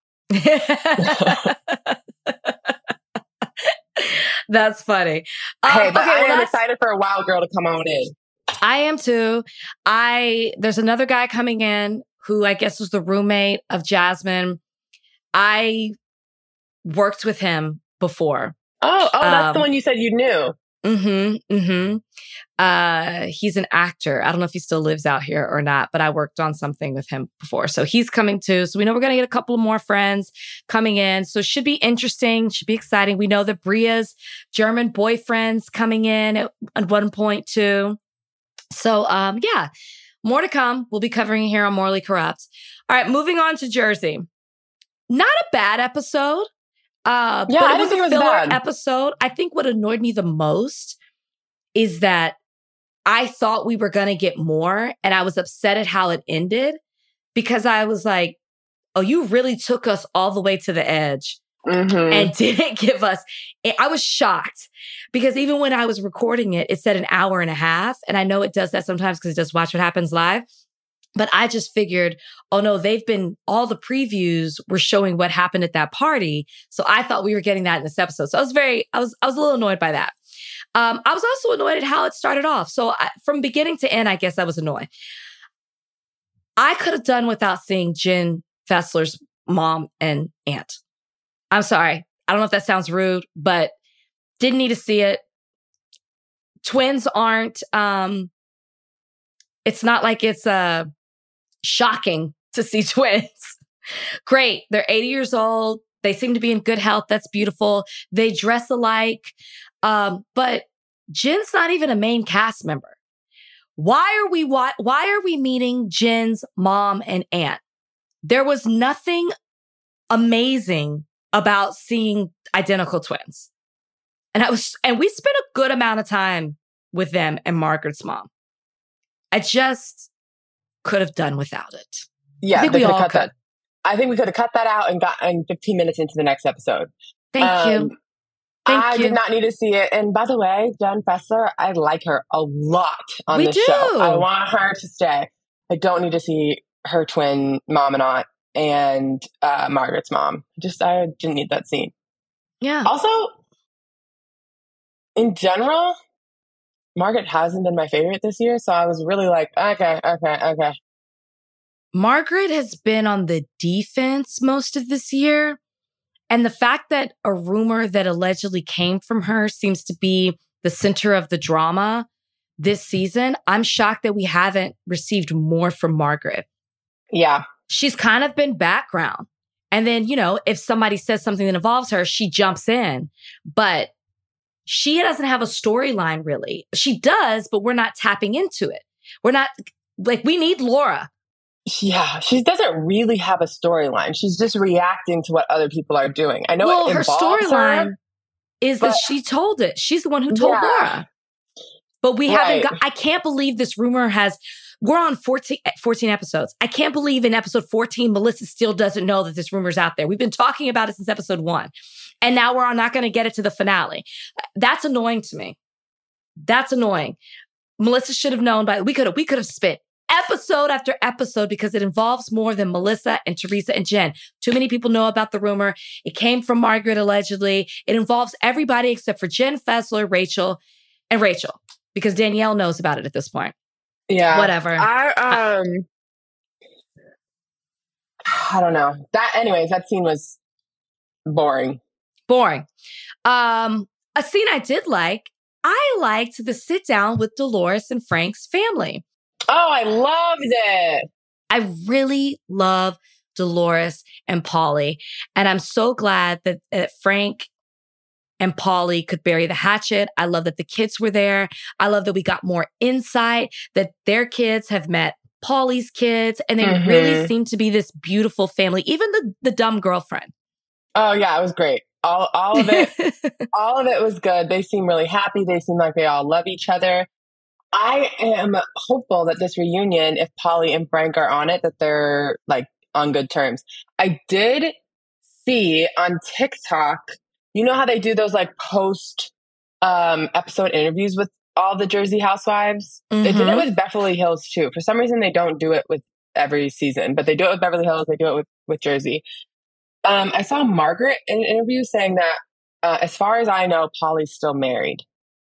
That's funny. Um, Hey, but okay, I well, am that's- excited for a wild girl to come on in. I am too. I there's another guy coming in who I guess was the roommate of Jasmine. I worked with him before. Oh, oh, that's Um, the one you said you knew. Mm-hmm. Mm-hmm. Uh, he's an actor. I don't know if he still lives out here or not, but I worked on something with him before. So he's coming too. So we know we're going to get a couple more friends coming in. So it should be interesting. Should be exciting. We know that Bria's German boyfriend's coming in at, at one point too. So um, yeah, more to come. We'll be covering it here on Morally Corrupt. All right, moving on to Jersey. Not a bad episode. Uh, Yeah, but I it didn't was think it a was filler bad. episode. I think what annoyed me the most is that I thought we were going to get more, and I was upset at how it ended because I was like, oh, you really took us all the way to the edge Mm-hmm. and didn't give us. I was shocked because even when I was recording it, it said an hour and a half. And I know it does that sometimes because it does Watch What Happens Live. But I just figured, oh no, they've been, all the previews were showing what happened at that party. So I thought we were getting that in this episode. So I was very, I was, I was a little annoyed by that. Um, I was also annoyed at how it started off. So I, from beginning to end, I guess I was annoyed. I could have done without seeing Jen Fessler's mom and aunt. I'm sorry. I don't know if that sounds rude, but didn't need to see it. Twins aren't, um, it's not like it's uh, shocking to see twins. Great. They're eighty years old. They seem to be in good health. That's beautiful. They dress alike. Um, but Jen's not even a main cast member. Why are we, why, why are we meeting Jen's mom and aunt? There was nothing amazing about seeing identical twins. And I was, and we spent a good amount of time with them and Margaret's mom. I just could have done without it. Yeah, I think they we could all have cut could. that. I think we could have cut that out and gotten fifteen minutes into the next episode. Thank Um, you. Thank I you. did not need to see it. And by the way, Jen Fessler, I like her a lot on We this do. show. I want her to stay. I don't need to see her twin mom and aunt and uh, Margaret's mom. Just, I didn't need that scene. Yeah. Also, in general, Margaret hasn't been my favorite this year. So I was really like, okay, okay, okay. Margaret has been on the defense most of this year. And the fact that a rumor that allegedly came from her seems to be the center of the drama this season, I'm shocked that we haven't received more from Margaret. Yeah. She's kind of been background. And then, you know, if somebody says something that involves her, she jumps in. But she doesn't have a storyline, really. She does, but we're not tapping into it. We're not, like, we need Laura. Yeah, she doesn't really have a storyline. She's just reacting to what other people are doing. I know well, it her storyline her, is that she told it. She's the one who told yeah. Laura. But we right. haven't got, I can't believe this rumor has, we're on fourteen, fourteen episodes. I can't believe in episode fourteen, Melissa still doesn't know that this rumor's out there. We've been talking about it since episode one. And now we're not going to get it to the finale. That's annoying to me. That's annoying. Melissa should have known by, we could have, we could have spent episode after episode because it involves more than Melissa and Teresa and Jen. Too many people know about the rumor. It came from Margaret, allegedly. It involves everybody except for Jen Fessler, Rachel, and Rachel, because Danielle knows about it at this point. Yeah. Whatever. I, um, I don't know. That, anyways, that scene was boring. Boring. Um, a scene I did like, I liked the sit down with Dolores and Frank's family. Oh, I loved it. I really love Dolores and Paulie. And I'm so glad that, that Frank and Paulie could bury the hatchet. I love that the kids were there. I love that we got more insight, that their kids have met Paulie's kids, and they mm-hmm. really seem to be this beautiful family. Even the, the dumb girlfriend. Oh, yeah, it was great. All, all of it, all of it was good. They seem really happy. They seem like they all love each other. I am hopeful that this reunion, if Paulie and Frank are on it, that they're like on good terms. I did see on TikTok, you know how they do those like post um, episode interviews with all the Jersey housewives? Mm-hmm. They did it with Beverly Hills too. For some reason, they don't do it with every season, but they do it with Beverly Hills. They do it with, with Jersey. Um, I saw Margaret in an interview saying that uh, as far as I know, Paulie's still married.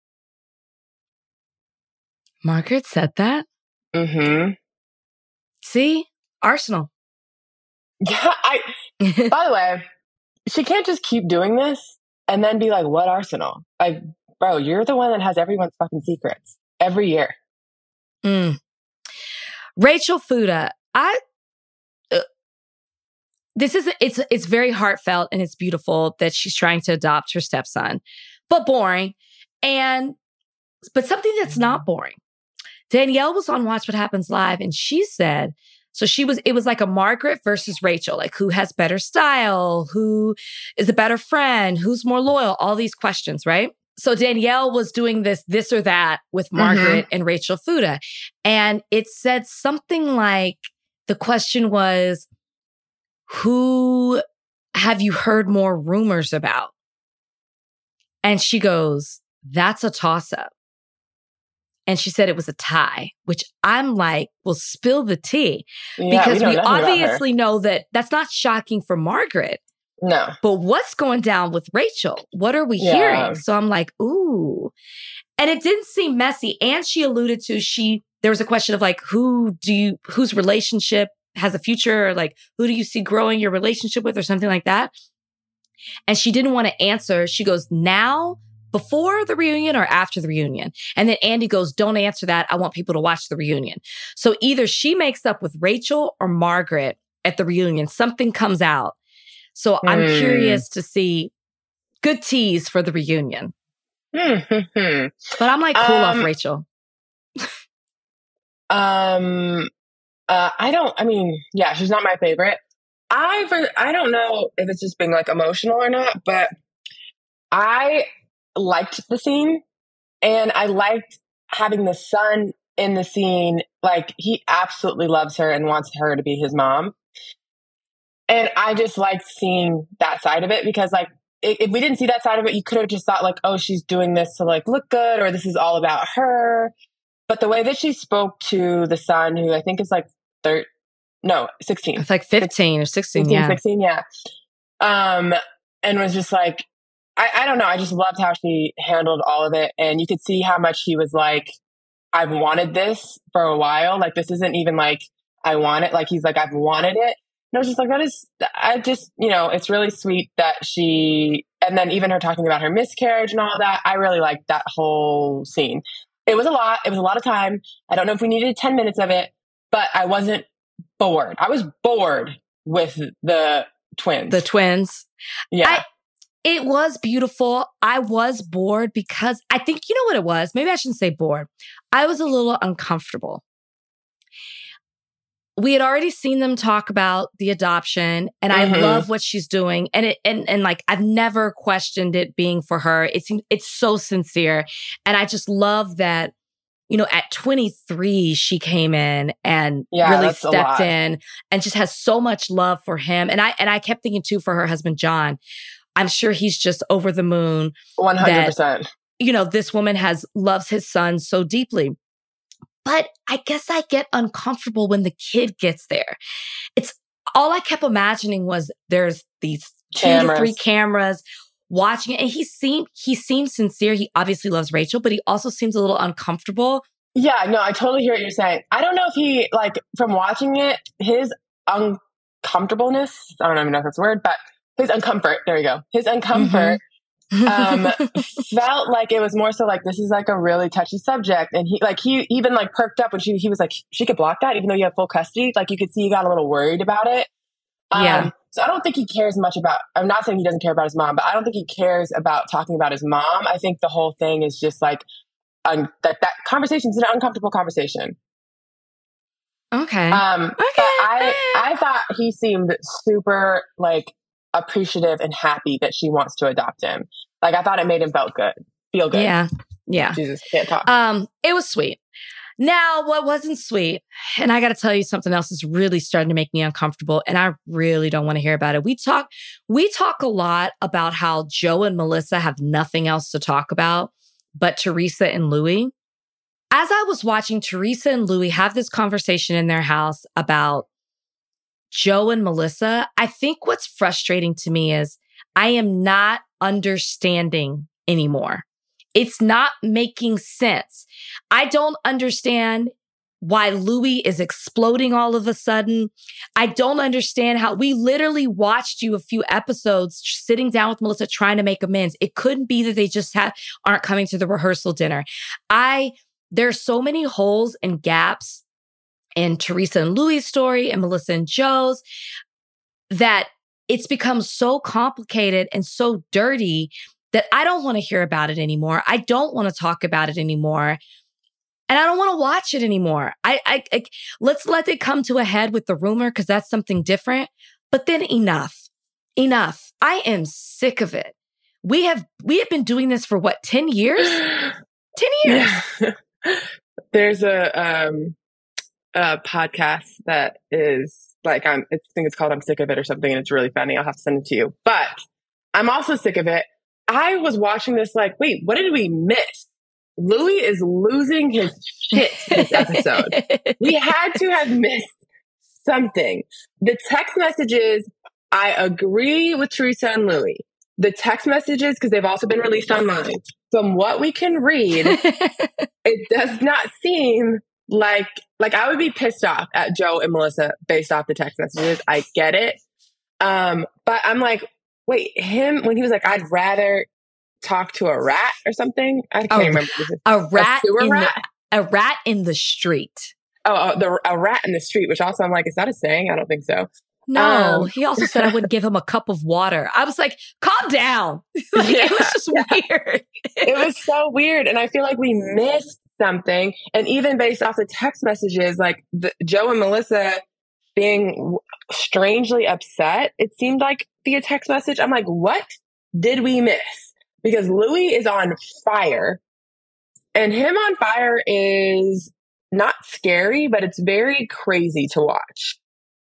Margaret said that? Mm-hmm. See? Arsenal. Yeah, I, by the way, she can't just keep doing this and then be like, what Arsenal? Like, bro, you're the one that has everyone's fucking secrets every year. Mm. Rachel Fuda, I, uh, this is, it's, it's very heartfelt and it's beautiful that she's trying to adopt her stepson, but boring. And, but something that's not boring. Danielle was on Watch What Happens Live and she said, so she was, it was like a Margaret versus Rachel, like who has better style, who is a better friend, who's more loyal, all these questions, right? So Danielle was doing this, this or that with Margaret mm-hmm. and Rachel Fuda. And it said something like, the question was, who have you heard more rumors about? And she goes, that's a toss-up. And she said it was a tie, which I'm like, well, spill the tea. Yeah, because we, we obviously know that that's not shocking for Margaret. No. But what's going down with Rachel? What are we yeah. hearing? So I'm like, ooh. And it didn't seem messy. And she alluded to, she, there was a question of like, who do you, whose relationship has a future? Or like, who do you see growing your relationship with or something like that? And she didn't want to answer. She goes, now, before the reunion or after the reunion? And then Andy goes, don't answer that. I want people to watch the reunion. So either she makes up with Rachel or Margaret at the reunion. Something comes out. So mm. I'm curious to see good tease for the reunion. Mm-hmm. But I'm like, cool um, off Rachel. um, uh, I don't, I mean, yeah, she's not my favorite. I, I don't know if it's just being like emotional or not, but I liked the scene and I liked having the son in the scene. Like he absolutely loves her and wants her to be his mom. And I just liked seeing that side of it because like, if we didn't see that side of it, you could have just thought like, oh, she's doing this to like look good, or this is all about her. But the way that she spoke to the son, who I think is like thirteen, no, sixteen. It's like fifteen or sixteen, fifteen, yeah. sixteen, yeah. Um, and was just like, I, I don't know. I just loved how she handled all of it. And you could see how much he was like, I've wanted this for a while. Like, this isn't even like, I want it. Like, he's like, I've wanted it. And I was just like, that is, I just, you know, it's really sweet that she, and then even her talking about her miscarriage and all that. I really liked that whole scene. It was a lot. It was a lot of time. I don't know if we needed ten minutes of it, but I wasn't bored. I was bored with the twins. The twins. Yeah. I, it was beautiful. I was bored because I think, you know what it was? Maybe I shouldn't say bored. I was a little uncomfortable. We had already seen them talk about the adoption, and mm-hmm. I love what she's doing. And it and and like I've never questioned it being for her. It's it's so sincere. And I just love that, you know, at twenty-three, she came in and yeah, really stepped in and just has so much love for him. And I and I kept thinking too for her husband, John. I'm sure he's just over the moon. one hundred percent. That, you know, this woman has loves his son so deeply. But I guess I get uncomfortable when the kid gets there. It's all I kept imagining was there's these two cameras. to three cameras watching it. And he seemed, he seemed sincere. He obviously loves Rachel, but he also seems a little uncomfortable. Yeah, no, I totally hear what you're saying. I don't know if he, like, from watching it, his uncomfortableness, I don't even know if that's a word, but his uncomfort, there you go. His uncomfort um, felt like it was more so like, this is like a really touchy subject. And he, like, he even like perked up when she, he was like, she could block that even though you have full custody. Like, you could see he got a little worried about it. Um, yeah. So I don't think he cares much about, I'm not saying he doesn't care about his mom, but I don't think he cares about talking about his mom. I think the whole thing is just like, un- that, that conversation is an uncomfortable conversation. Okay. Um, okay. But I, I thought he seemed super like appreciative and happy that she wants to adopt him. Like, I thought it made him felt good, feel good. Yeah. Yeah. Jesus, can't talk. Um, it was sweet. Now, what wasn't sweet, and I got to tell you something else is really starting to make me uncomfortable, and I really don't want to hear about it. We talk, we talk a lot about how Joe and Melissa have nothing else to talk about but Teresa and Louis. As I was watching Teresa and Louis have this conversation in their house about Joe and Melissa, I think what's frustrating to me is I am not understanding anymore. It's not making sense. I don't understand why Louis is exploding all of a sudden. I don't understand how we literally watched you a few episodes sitting down with Melissa trying to make amends. It couldn't be that they just have, aren't coming to the rehearsal dinner. I, there's so many holes and gaps in Teresa and Louis' story and Melissa and Joe's that it's become so complicated and so dirty that I don't want to hear about it anymore. I don't want to talk about it anymore. And I don't want to watch it anymore. I, I, I let's let it come to a head with the rumor because that's something different. But then enough, enough. I am sick of it. We have, we have been doing this for what, ten years? ten years. Yeah. There's a, um, a podcast that is like, I'm, I think it's called I'm Sick of It or something. And it's really funny. I'll have to send it to you. But I'm also sick of it. I was watching this like, wait, what did we miss? Louis is losing his shit this episode. We had to have missed something. The text messages, I agree with Teresa and Louis. The text messages, because they've also been released online. From what we can read, it does not seem like, like I would be pissed off at Joe and Melissa based off the text messages. I get it. Um, but I'm like, wait, him, when he was like, I'd rather talk to a rat or something. I can't a, remember. A rat, a in rat? The, a rat in the street. Oh, oh the, a rat in the street, which also I'm like, is that a saying? I don't think so. No, um, he also said I would give him a cup of water. I was like, calm down. Like, yeah, it was just yeah. weird. It was so weird. And I feel like we missed something. And even based off the text messages, like the, Joe and Melissa being strangely upset, it seemed like via text message. I'm like, what did we miss? Because Louis is on fire, and him on fire is not scary, but it's very crazy to watch.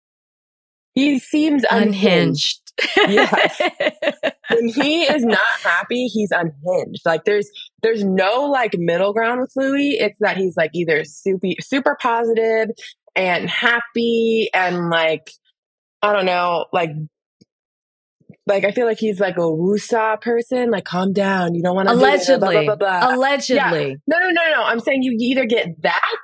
He seems unhinged. Unhinged. Yes. When he is not happy, he's unhinged. Like there's there's no like middle ground with Louis. It's that he's like either super super positive and happy and like, I don't know, like Like, I feel like he's like a woosah person. Like, calm down. You don't want to Allegedly. Blah, blah, blah, blah. Allegedly. Yeah. No, no, no, no. I'm saying you either get that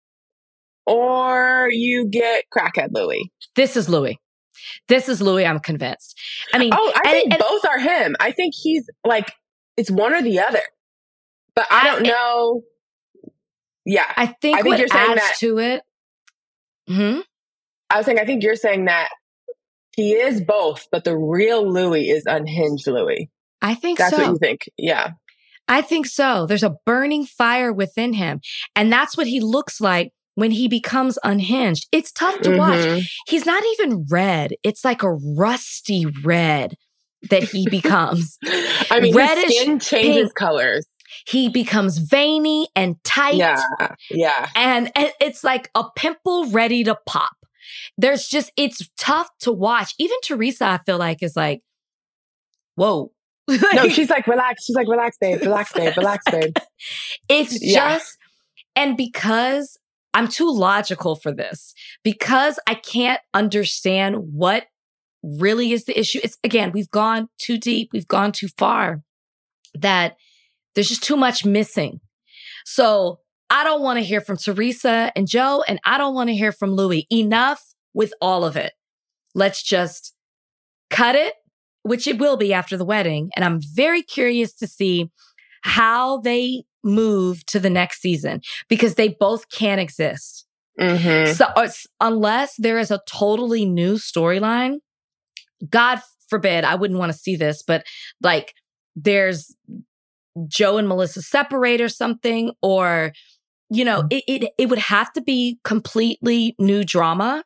or you get crackhead Louis. This is Louis. This is Louis. I'm convinced. I mean, oh, I and, think and, both are him. I think he's like, it's one or the other. But I don't I, know. Yeah. I think, I think what you're saying adds that- to it. Hmm? I was saying, I think you're saying that he is both, but the real Louis is unhinged Louis. I think That's so. what you think. Yeah. I think so. There's a burning fire within him. And that's what he looks like when he becomes unhinged. It's tough to Mm-hmm. watch. He's not even red. It's like a rusty red that he becomes. I mean, Reddish his skin changes pink. colors. He becomes veiny and tight. Yeah. Yeah. And, and it's like a pimple ready to pop. There's just, it's tough to watch. Even Teresa, I feel like, is like, whoa. No, she's like, relax. She's like, relax, babe. Relax, babe. Relax, babe. It's Yeah. just, and because I'm too logical for this, because I can't understand what really is the issue. It's again, we've gone too deep. We've gone too far, that there's just too much missing. So I don't want to hear from Teresa and Joe, and I don't want to hear from Louis. Enough with all of it. Let's just cut it, which it will be after the wedding. And I'm very curious to see how they move to the next season, because they both can't exist. Mm-hmm. So uh, unless there is a totally new storyline, God forbid, I wouldn't want to see this, but like there's Joe and Melissa separate or something, or, you know, it, it, it would have to be completely new drama,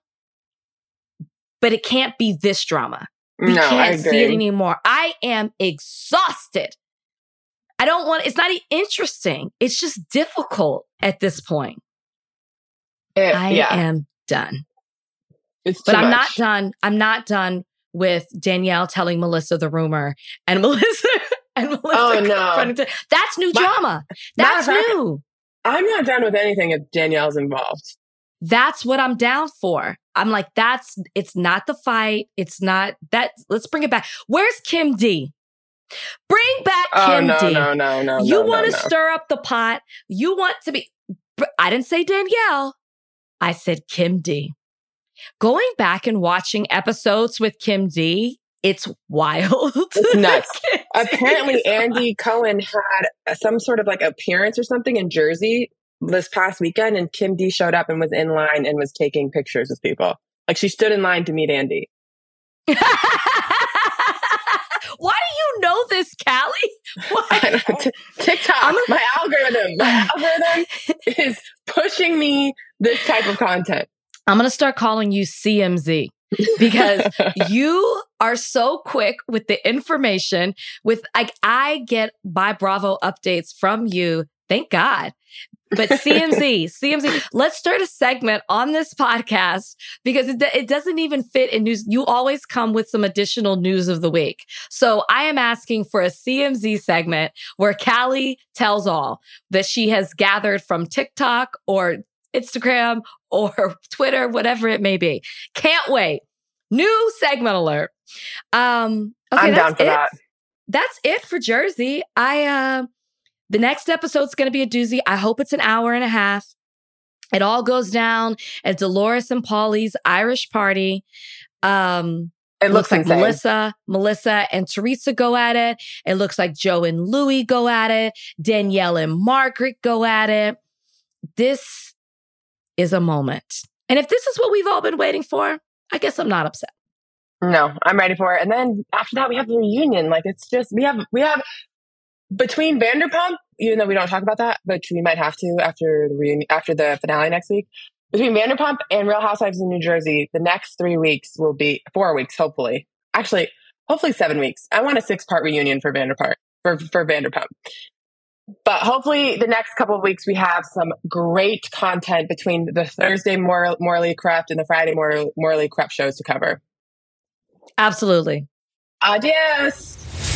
but it can't be this drama. We No, I can't see it agree. anymore. I am exhausted. I don't want, it's not e- interesting. It's just difficult at this point. It- I yeah. am done. It's But too I'm much. not done. I'm not done with Danielle telling Melissa the rumor and Melissa and Melissa Oh, no. confronting to- That's new Ma- drama. matter That's of fact- new. I'm not done with anything if Danielle's involved. That's what I'm down for. I'm like, that's, it's not the fight. It's not that. Let's bring it back. Where's Kim D? Bring back Oh, Kim no, D. no, no, no. You no, want to no, no. stir up the pot. You want to be, I didn't say Danielle. I said Kim D. Going back and watching episodes with Kim D, it's wild. It's nuts. Kim D Apparently, is Andy Cohen had some sort of like appearance or something in Jersey this past weekend, and Kim D showed up and was in line and was taking pictures with people. Like she stood in line to meet Andy. Why do you know this, Callie? I don't- T- TikTok, I'm a- my algorithm, my algorithm is pushing me this type of content. I'm going to start calling you C M Z because you are so quick with the information. With like, I get my Bravo updates from you. Thank God. But C M Z, C M Z, let's start a segment on this podcast because it, it doesn't even fit in news. You always come with some additional news of the week. So I am asking for a C M Z segment where Callie tells all that she has gathered from TikTok or Instagram or Twitter, whatever it may be. Can't wait. New segment alert. Um, okay, I'm down that's for it. that. That's it for Jersey. I, uh, the next episode's going to be a doozy. I hope it's an hour and a half. It all goes down at Dolores and Paulie's Irish party. Um, It looks like insane. Melissa, Melissa and Teresa go at it. It looks like Joe and Louis go at it. Danielle and Margaret go at it. This is a moment. And if this is what we've all been waiting for, I guess I'm not upset. No, I'm ready for it. And then after that, we have the reunion. Like it's just we have we have between Vanderpump, even though we don't talk about that, but we might have to after the reunion, after the finale next week. Between Vanderpump and Real Housewives in New Jersey, the next three weeks will be four weeks, hopefully. Actually, hopefully seven weeks. I want a six part reunion for Vanderpump for for Vanderpump. But hopefully the next couple of weeks we have some great content between the Thursday Mor- Morley Crept and the Friday Mor- Morley Crept shows to cover. Absolutely. Adios.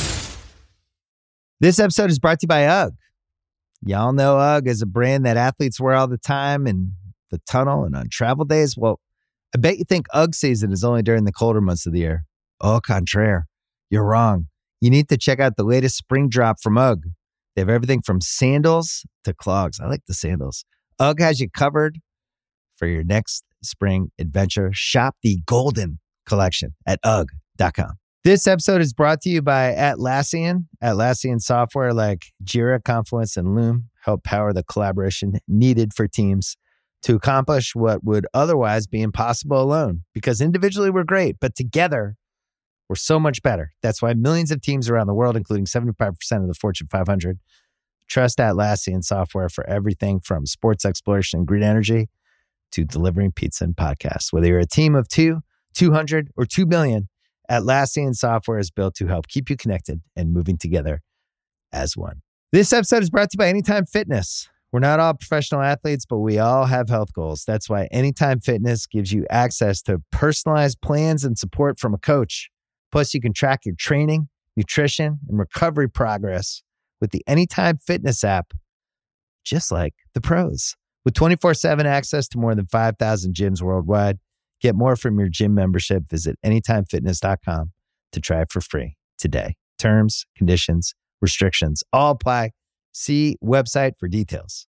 This episode is brought to you by UGG. Y'all know UGG is a brand that athletes wear all the time in the tunnel and on travel days. Well, I bet you think UGG season is only during the colder months of the year. Au contraire, you're wrong. You need to check out the latest spring drop from UGG. They have everything from sandals to clogs. I like the sandals. UGG has you covered for your next spring adventure. Shop the Golden Collection at U G G dot com. This episode is brought to you by Atlassian. Atlassian software like Jira, Confluence, and Loom help power the collaboration needed for teams to accomplish what would otherwise be impossible alone. Because individually we're great, but together we're so much better. That's why millions of teams around the world, including seventy-five percent of the Fortune five hundred, trust Atlassian software for everything from sports exploration and green energy to delivering pizza and podcasts. Whether you're a team of two, two hundred, or two billion, Atlassian software is built to help keep you connected and moving together as one. This episode is brought to you by Anytime Fitness. We're not all professional athletes, but we all have health goals. That's why Anytime Fitness gives you access to personalized plans and support from a coach. Plus, you can track your training, nutrition, and recovery progress with the Anytime Fitness app, just like the pros. With twenty-four seven access to more than five thousand gyms worldwide, get more from your gym membership. Visit anytime fitness dot com to try it for free today. Terms, conditions, restrictions all apply. See website for details.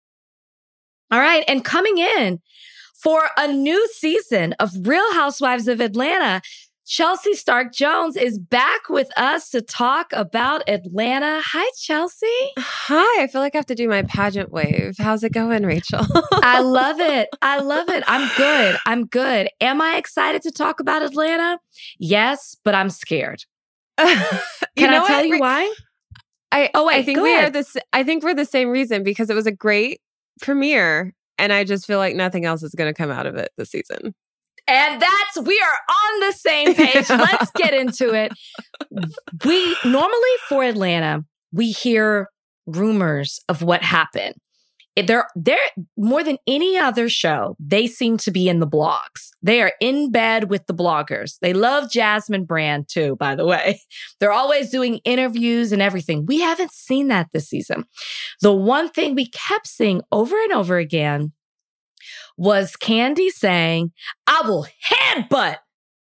All right. And coming in for a new season of Real Housewives of Atlanta, Chelsea Stark Jones is back with us to talk about Atlanta. Hi, Chelsea. Hi. I feel like I have to do my pageant wave. How's it going, Rachel? I love it. I love it. I'm good. I'm good. Am I excited to talk about Atlanta? Yes, but I'm scared. Can I tell what? you why? I oh wait, I think we ahead. are this. I think we're the same reason because it was a great premiere, and I just feel like nothing else is going to come out of it this season. And that's, we are on the same page. Let's get into it. We normally for Atlanta, we hear rumors of what happened. They're, they're more than any other show. They seem to be in the blogs. They are in bed with the bloggers. They love Jasmine Brand too, by the way. They're always doing interviews and everything. We haven't seen that this season. The one thing we kept seeing over and over again was Kandi saying, I will headbutt.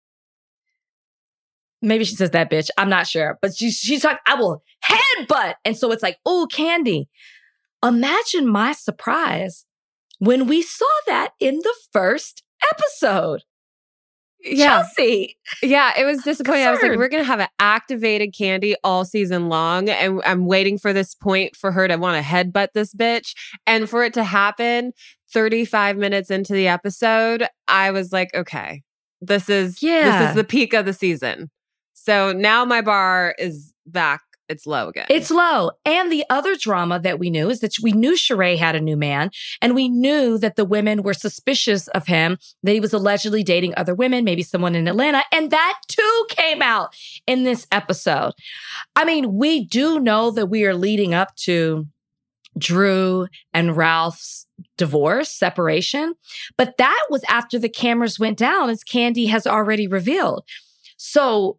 Maybe she says that, bitch. I'm not sure. But she, she's talking, I will headbutt. And so it's like, oh, Kandi. Imagine my surprise when we saw that in the first episode. Yeah. Chelsea. Yeah, it was disappointing. I was like, Concerned. we're going to have an activated Kandi all season long. And I'm waiting for this point for her to want to headbutt this bitch. And for it to happen thirty-five minutes into the episode, I was like, okay, this is, Yeah. this is the peak of the season. So now my bar is back. It's low again. It's low. And the other drama that we knew is that we knew Sheree had a new man, and we knew that the women were suspicious of him, that he was allegedly dating other women, maybe someone in Atlanta. And that too came out in this episode. I mean, we do know that we are leading up to Drew and Ralph's divorce, separation, but that was after the cameras went down, as Kandi has already revealed. So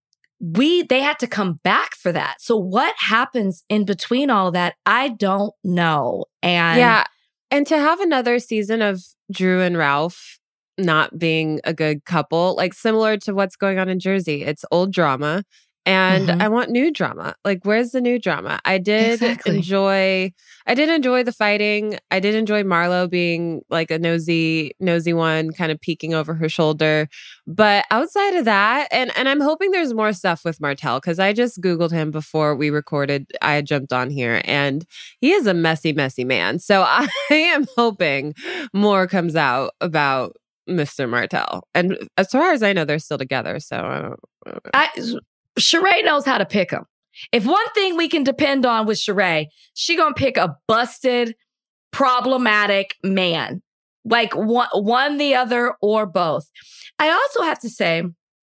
we, they had to come back for that. So what happens in between all of that, I don't know. And yeah. And to have another season of Drew and Ralph not being a good couple, like similar to what's going on in Jersey, it's old drama. And mm-hmm. I want new drama. Like, where's the new drama? I did exactly. enjoy, I did enjoy the fighting. I did enjoy Marlo being like a nosy, nosy one, kind of peeking over her shoulder. But outside of that, and, and I'm hoping there's more stuff with Martell, because I just Googled him before we recorded. I had jumped on here, and he is a messy, messy man. So I am hoping more comes out about Mister Martell. And as far as I know, they're still together. So I don't, I don't know. I, Sheree knows how to pick them. If one thing we can depend on with Sheree, she gonna pick a busted, problematic man. Like one, one, the other, or both. I also have to say,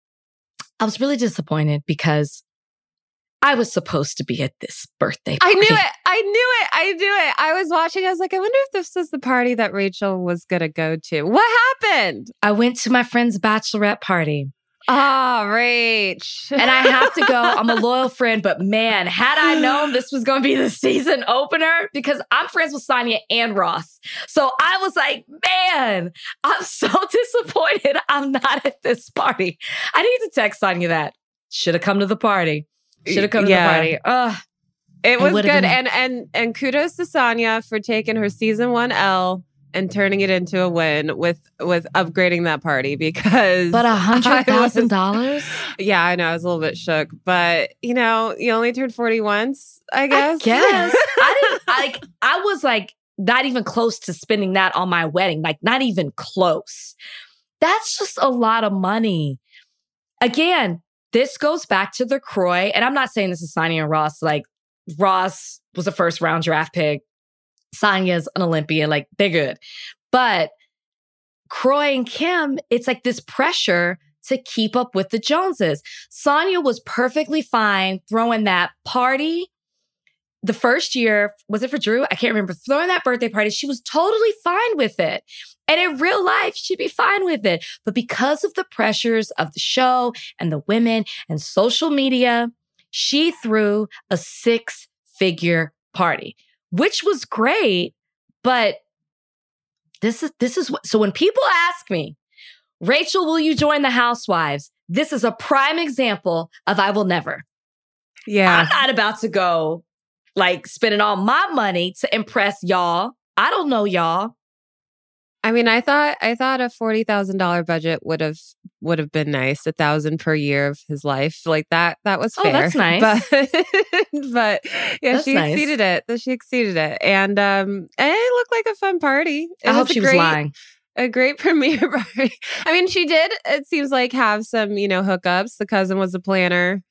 I was really disappointed because I was supposed to be at this birthday party. I knew it. I knew it. I knew it. I was watching. I was like, I wonder if this was the party that Rachel was going to go to. What happened? I went to my friend's bachelorette party. Oh, Rach. And I have to go. I'm a loyal friend, but man, had I known this was going to be the season opener, because I'm friends with Sonia and Ross. So I was like, man, I'm so disappointed I'm not at this party. I need to text Sonia that. Should have come to the party. Should have come to Yeah. the party. Ugh. It was It good. would've been- And, and, and kudos to Sonia for taking her season one L and turning it into a win with with upgrading that party, because But a hundred thousand dollars? Yeah, I know. I was a little bit shook, but you know, you only turned forty once, I guess. I guess. I didn't like, I was like, not even close to spending that on my wedding. Like, not even close. That's just a lot of money. Again, this goes back to the Croy, and I'm not saying this is Sonia and Ross. Like, Ross was a first round draft pick. Sonia's an Olympian. Like, they're good. But Croy and Kim, it's like this pressure to keep up with the Joneses. Sonia was perfectly fine throwing that party the first year. Was it for Drew? I can't remember. Throwing that birthday party. She was totally fine with it. And in real life, she'd be fine with it. But because of the pressures of the show and the women and social media, she threw a six-figure party, which was great. But this is this is what. So when people ask me, Rachel, will you join the Housewives? This is a prime example of I will never. Yeah, I'm not about to go like spending all my money to impress y'all. I don't know y'all. I mean, I thought I thought a forty thousand dollar budget would have would have been nice. A thousand per year of his life, like that. That was fair. Oh, that's nice. But, but yeah, That's she nice. exceeded it. She exceeded it, and um, and it looked like a fun party. It I hope a she great, was lying. A great premiere party. I mean, she did. It seems like have some, you know, hookups. The cousin was a planner.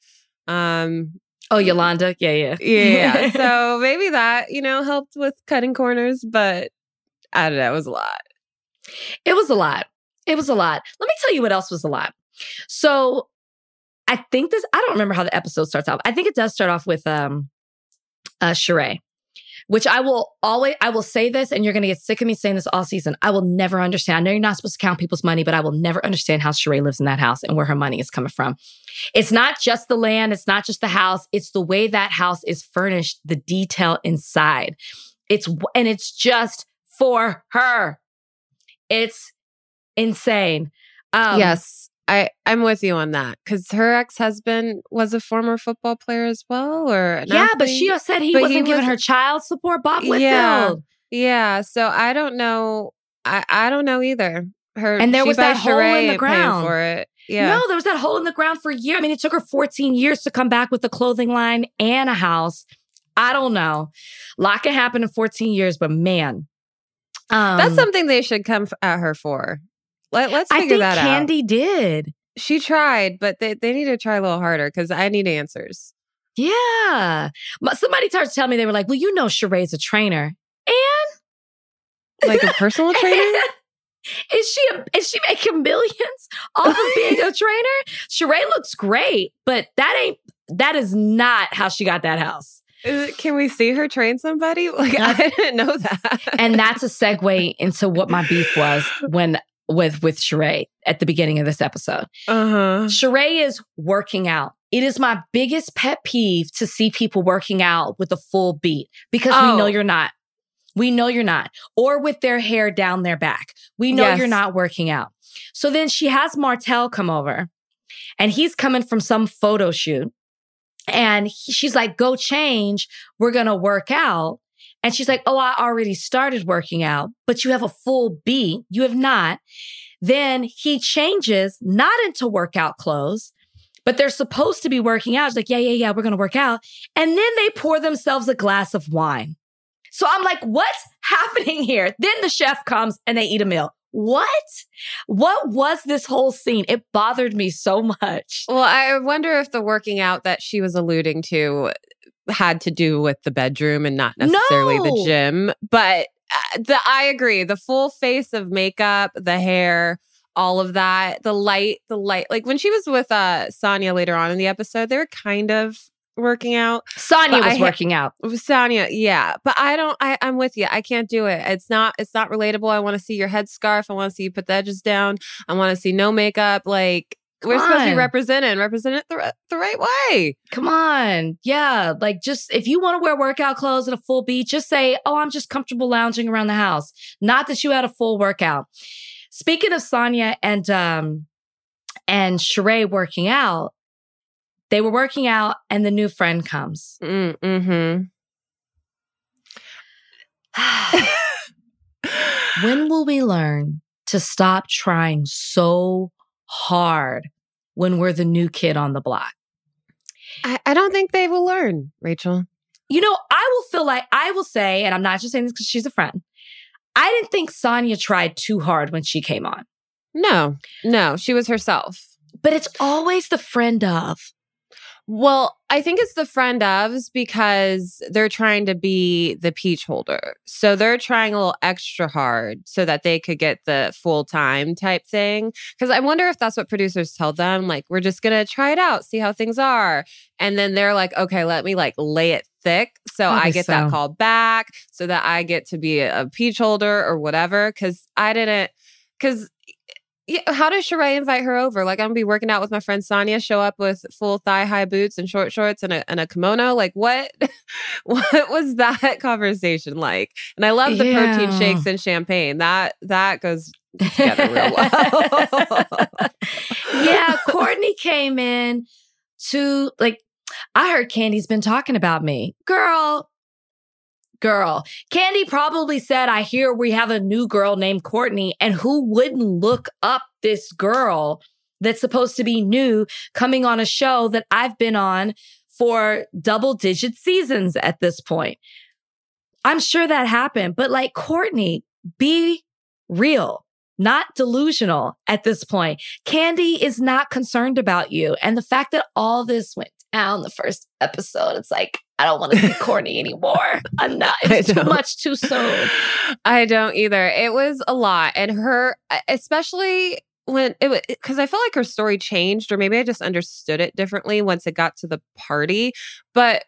Um. Oh, Yolanda. Yeah, yeah, Yeah. So maybe that, you know, helped with cutting corners, but I don't know. It was a lot. It was a lot. It was a lot. Let me tell you what else was a lot. So I think this, I don't remember how the episode starts off. I think it does start off with um, uh, Sheree, which I will always, I will say this, and you're going to get sick of me saying this all season. I will never understand. I know you're not supposed to count people's money, but I will never understand how Sheree lives in that house and where her money is coming from. It's not just the land. It's not just the house. It's the way that house is furnished, the detail inside. It's, and it's just for her. It's insane. Um, yes, I, I'm with you on that, because her ex-husband was a former football player as well, or an yeah, athlete. but she said he But wasn't he giving was- her child support. Bob Whitfield. Yeah, yeah. So I don't know. I, I don't know either. Her And there she was by that hole in Sheree the ain't ground. paying for it. Yeah. No, there was that hole in the ground for a year. I mean, it took her fourteen years to come back with a clothing line and a house. I don't know. A lot can happen in fourteen years, but man. Um, That's something they should come f- at her for. Let, let's I figure think that out. Candy did. She tried, but they, they need to try a little harder, because I need answers. Yeah. My- Somebody tried to tell me, they were like, well, you know Sheree's a trainer. And? Like a personal trainer? Is she a, is she making millions off of being a trainer? Sheree looks great, but that ain't that is not how she got that house. Is it- Can we see her train somebody? Like, I didn't know that. And that's a segue into what my beef was when with with Sheree at the beginning of this episode. Uh-huh. Sheree is working out. It is my biggest pet peeve to see people working out with a full beat, because Oh. we know you're not. We know you're not. Or with their hair down their back. We know Yes. you're not working out. So then she has Martell come over, and he's coming from some photo shoot. And he, she's like, go change. We're going to work out. And she's like, oh, I already started working out, but you have a full beat. You have not. Then he changes, not into workout clothes, but they're supposed to be working out. She's like, yeah, yeah, yeah, we're going to work out. And then they pour themselves a glass of wine. So I'm like, what's happening here? Then the chef comes and they eat a meal. What? What was this whole scene? It bothered me so much. Well, I wonder if the working out that she was alluding to had to do with the bedroom and not necessarily No. the gym. But uh, the I agree. The full face of makeup, the hair, all of that, the light, the light. Like when she was with uh, Sonia later on in the episode, they were kind of working out. Sonia But was I ha- working out. Sonia, yeah, but I don't. I, I'm with you. I can't do it. It's not. It's not relatable. I want to see your headscarf. I want to see you put the edges down. I want to see no makeup. Like we're Come supposed to be on. represented, represent it the, ri- the right way. Come on. Yeah. Like just if you want to wear workout clothes at a full beat, just say, oh, I'm just comfortable lounging around the house. Not that you had a full workout. Speaking of Sonia and um and Sheree working out, they were working out and the new friend comes. Mm, mm-hmm. When will we learn to stop trying so hard when we're the new kid on the block? I, I don't think they will learn, Rachel. you know, I will feel like, I will say, and I'm not just saying this because she's a friend, I didn't think Sonia tried too hard when she came on. No, no, she was herself. But it's always the friend of. Well, I think it's the friend ofs because they're trying to be the peach holder. So they're trying a little extra hard so that they could get the full-time type thing. Because I wonder if that's what producers tell them. Like, we're just going to try it out, see how things are. And then they're like, okay, let me like lay it thick so Probably I get so. that call back so that I get to be a, a peach holder or whatever. Because I didn't, because... Yeah, how does Sheree invite her over? Like, I'm going to be working out with my friend Sonia, show up with full thigh-high boots and short shorts and a, and a kimono. Like, what what was that conversation like? And I love the Yeah. protein shakes and champagne. That that goes together real well. Yeah, Courtney came in to, like, I heard Candy's been talking about me. Girl, girl. Candy probably said, I hear we have a new girl named Courtney, and who wouldn't look up this girl that's supposed to be new coming on a show that I've been on for double digit seasons at this point. I'm sure that happened, but like, Courtney, be real, not delusional at this point. Candy is not concerned about you. And the fact that all this went down the first episode, it's like, I don't want to see Courtney anymore. I'm not. It's too much too soon. I don't either. It was a lot. And her, especially when it was, because I felt like her story changed, or maybe I just understood it differently once it got to the party. But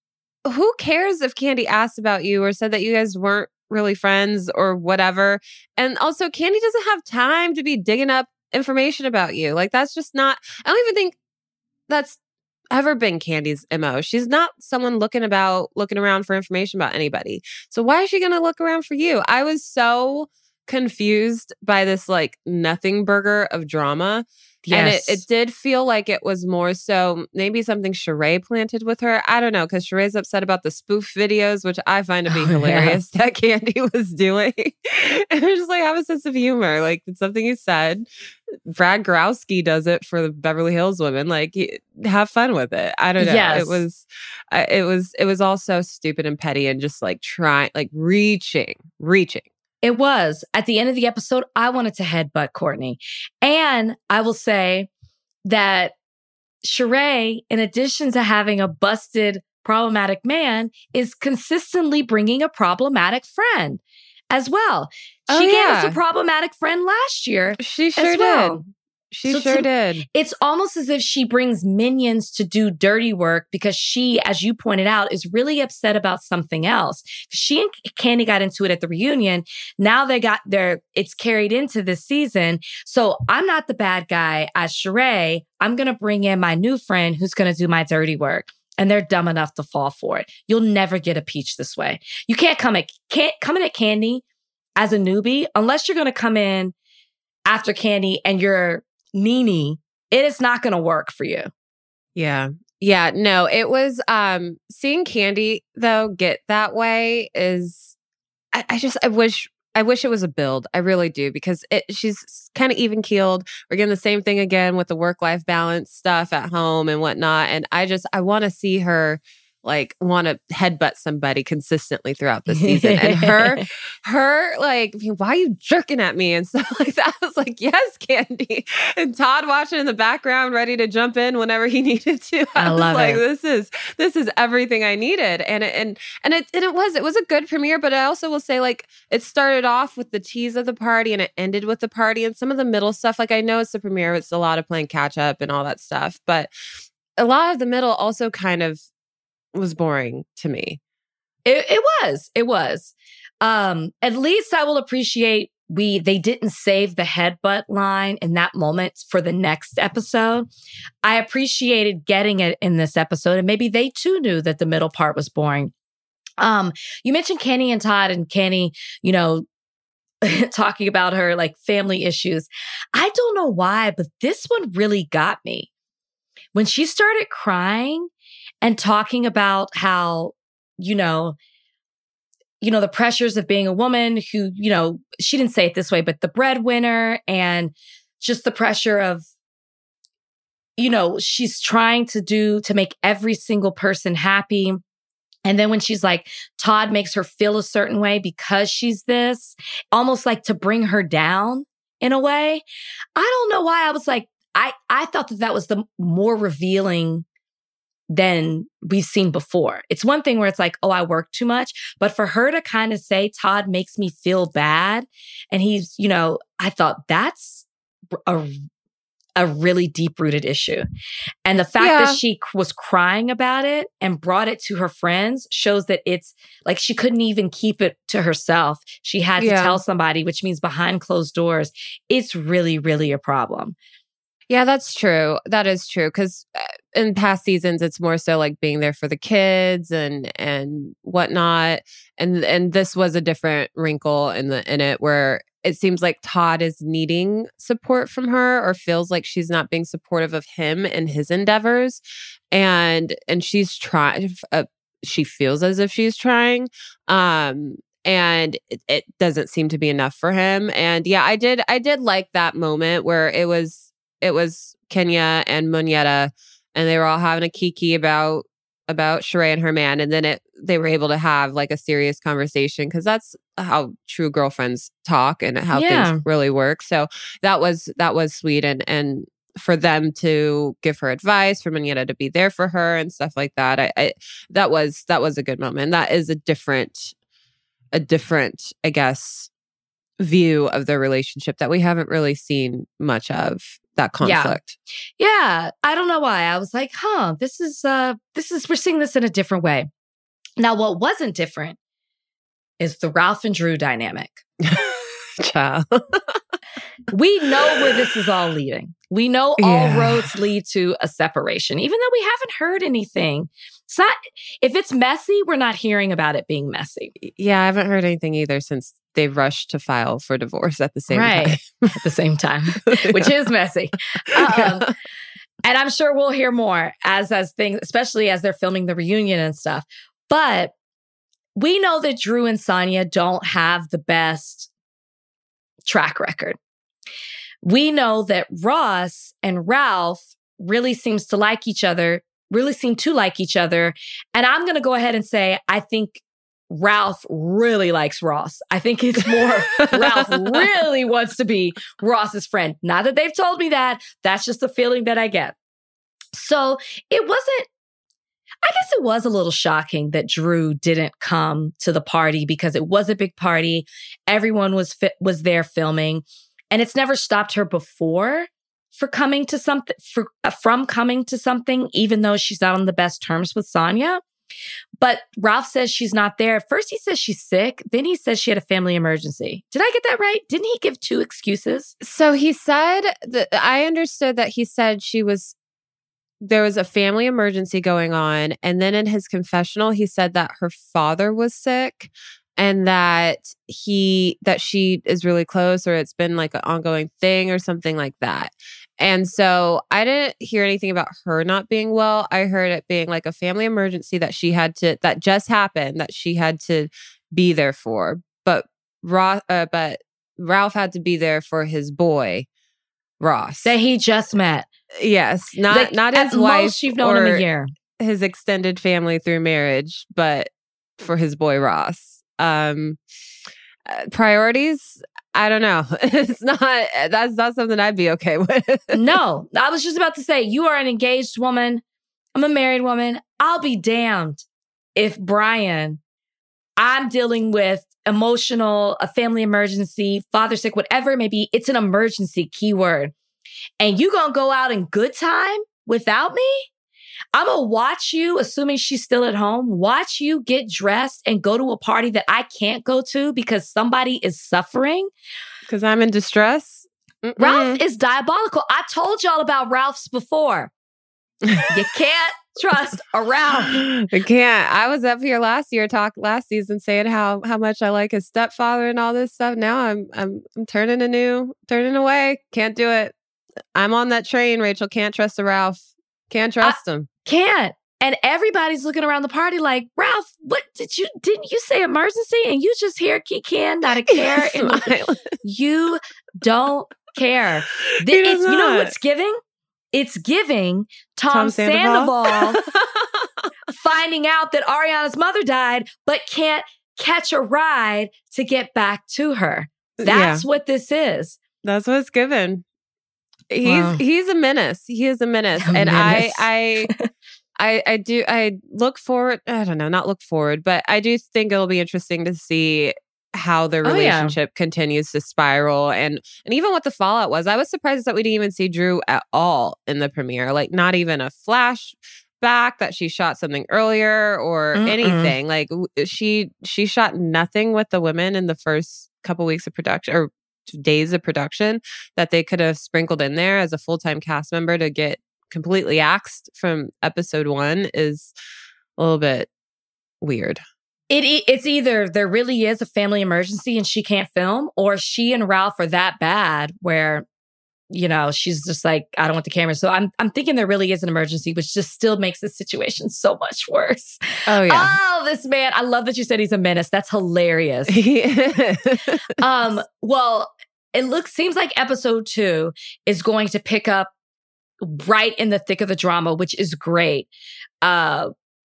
who cares if Candy asked about you or said that you guys weren't really friends or whatever? And also, Candy doesn't have time to be digging up information about you. Like, that's just not, I don't even think that's ever been Candy's M O. She's not someone looking about, looking around for information about anybody. So why is she going to look around for you? I was so confused by this like nothing burger of drama. Yes. And it, it did feel like it was more so maybe something Sheree planted with her. I don't know, because Sheree's upset about the spoof videos, which I find to be Oh, hilarious yeah. that Candy was doing. And they're just like, have a sense of humor. Like, it's something you said. Brad Growski does it for the Beverly Hills women. Like, have fun with it. I don't know. Yes. It was, uh, it was, it was all so stupid and petty and just like trying, like reaching, reaching. It was. At the end of the episode, I wanted to headbutt Courtney. And I will say that Sheree, in addition to having a busted, problematic man, is consistently bringing a problematic friend as well. She Oh, gave yeah. us a problematic friend last year. She sure as well. did. She So sure to- did. It's almost as if she brings minions to do dirty work because she, as you pointed out, is really upset about something else. She and Candy got into it at the reunion. Now they got their, it's carried into this season. So I'm not the bad guy as Sheree. I'm going to bring in my new friend who's going to do my dirty work. And they're dumb enough to fall for it. You'll never get a peach this way. You can't come at, can't come in at Candy as a newbie unless you're going to come in after Candy and you're Nene, it is not going to work for you. Yeah. Yeah. No, it was um seeing Candy though get that way is I, I just I wish I wish it was a build. I really do, because it she's kind of even keeled. We're getting the same thing again with the work-life balance stuff at home and whatnot. And I just I want to see her like want to headbutt somebody consistently throughout the season. And her, her like, why are you jerking at me? And stuff like that. I was like, yes, Candy. And Todd watching in the background, ready to jump in whenever he needed to. I, I was love like, it. this is, this is everything I needed. And it, and, and it, and it was, it was a good premiere, but I also will say like, it started off with the tease of the party and it ended with the party and some of the middle stuff. Like, I know it's the premiere, it's a lot of playing catch up and all that stuff, but a lot of the middle also kind of was boring to me. It, it was. It was. Um, at least I will appreciate we they didn't save the headbutt line in that moment for the next episode. I appreciated getting it in this episode, and maybe they too knew that the middle part was boring. Um, you mentioned Kenny and Todd, and Kenny, you know, talking about her like family issues. I don't know why, but this one really got me. When she started crying and talking about how, you know, you know, the pressures of being a woman who, you know, she didn't say it this way, but the breadwinner and just the pressure of, you know, she's trying to do to make every single person happy. And then when she's like, Todd makes her feel a certain way because she's this, almost like to bring her down in a way. I don't know why I was like, I, I thought that that was the more revealing than we've seen before. It's one thing where it's like, oh, I work too much. But for her to kind of say, Todd makes me feel bad. And he's, you know, I thought that's a a really deep-rooted issue. And the fact Yeah. that she was crying about it and brought it to her friends shows that it's like she couldn't even keep it to herself. She had to Yeah. tell somebody, which means behind closed doors. It's really, really a problem. Yeah, that's true. That is true. Because in past seasons, it's more so like being there for the kids and and whatnot. And and this was a different wrinkle in the in it where it seems like Todd is needing support from her or feels like she's not being supportive of him and his endeavors. And and she's trying. Uh, she feels as if she's trying. Um, and it, it doesn't seem to be enough for him. And yeah, I did. I did like that moment where it was. It was Kenya and Monyetta, and they were all having a kiki about about Sheree and her man, and then it they were able to have like a serious conversation because that's how true girlfriends talk and how Yeah. things really work. So that was that was sweet, and and for them to give her advice, for Monyetta to be there for her and stuff like that. I, I that was that was a good moment. That is a different a different, I guess, view of their relationship that we haven't really seen much of. That conflict. Yeah. yeah. I don't know why. I was like, huh, this is, uh, this is, we're seeing this in a different way. Now, what wasn't different is the Ralph and Drew dynamic. Child. We know where this is all leading. We know all Yeah. roads lead to a separation, even though we haven't heard anything. It's not, if it's messy, we're not hearing about it being messy. Yeah, I haven't heard anything either since they rushed to file for divorce at the same right. time. At the same time, which is messy. Um, and I'm sure we'll hear more as as things, especially as they're filming the reunion and stuff. But we know that Drew and Sonia don't have the best track record. We know that Ross and Ralph really seems to like each other, really seem to like each other. And I'm going to go ahead and say, I think Ralph really likes Ross. I think it's more Ralph really wants to be Ross's friend. Not that they've told me that. That's just the feeling that I get. So it wasn't, I guess it was a little shocking that Drew didn't come to the party because it was a big party. Everyone was fi- was there filming, and it's never stopped her before for coming to something for uh, from coming to something, even though she's not on the best terms with Sonia. But Ralph says she's not there. First, he says she's sick. Then he says she had a family emergency. Did I get that right? Didn't he give two excuses? So he said that I understood that he said she was, there was a family emergency going on. And then in his confessional, he said that her father was sick and that he, that she is really close or it's been like an ongoing thing or something like that. And so I didn't hear anything about her not being well. I heard it being like a family emergency that she had to, that just happened, that she had to be there for. But Ross, uh, but Ralph had to be there for his boy, Ross. That he just met. Yes, not Like, not at his wife. most you've known him or a year. His extended family through marriage, but for his boy Ross. Um, uh, priorities. I don't know. It's not, that's not something I'd be okay with. No, I was just about to say, you are an engaged woman. I'm a married woman. I'll be damned if Brian, I'm dealing with emotional, a family emergency, father sick, whatever it may be. It's an emergency, keyword. And you gonna go out in good time without me? I'm gonna watch you, assuming she's still at home, watch you get dressed and go to a party that I can't go to because somebody is suffering. Because I'm in distress. Mm-mm. Ralph is diabolical. I told y'all about Ralph's before. You can't trust a Ralph. I can't. I was up here last year, talk last season, saying how how much I like his stepfather and all this stuff. Now I'm I'm I'm turning a new, turning away. Can't do it. I'm on that train, Rachel. Can't trust a Ralph. Can't trust I, him. Can't. And everybody's looking around the party like, Ralph, what did you, didn't you say emergency? And you just here, Kikan, not a care. And you don't care. This, it's, you know what's giving? it's giving Tom, Tom Sandoval, Sandoval finding out that Ariana's mother died, but can't catch a ride to get back to her. That's yeah. what this is. That's what it's given. He's wow. he's a menace. He is a menace, a and menace. I I. I, I do, I look forward, I don't know, not look forward, but I do think it'll be interesting to see how their relationship oh, yeah. continues to spiral and, and even what the fallout was. I was surprised that we didn't even see Drew at all in the premiere, like not even a flashback that she shot something earlier or Mm-mm. anything. Like she, she shot nothing with the women in the first couple weeks of production or days of production that they could have sprinkled in there as a full-time cast member to get completely axed from episode one is a little bit weird. It It's either there really is a family emergency and she can't film, or she and Ralph are that bad where, you know, she's just like, I don't want the camera. So I'm I'm thinking there really is an emergency, which just still makes the situation so much worse. Oh, yeah. Oh, this man. I love that you said he's a menace. That's hilarious. um. Well, it looks seems like episode two is going to pick up right in the thick of the drama, which is great. Uh,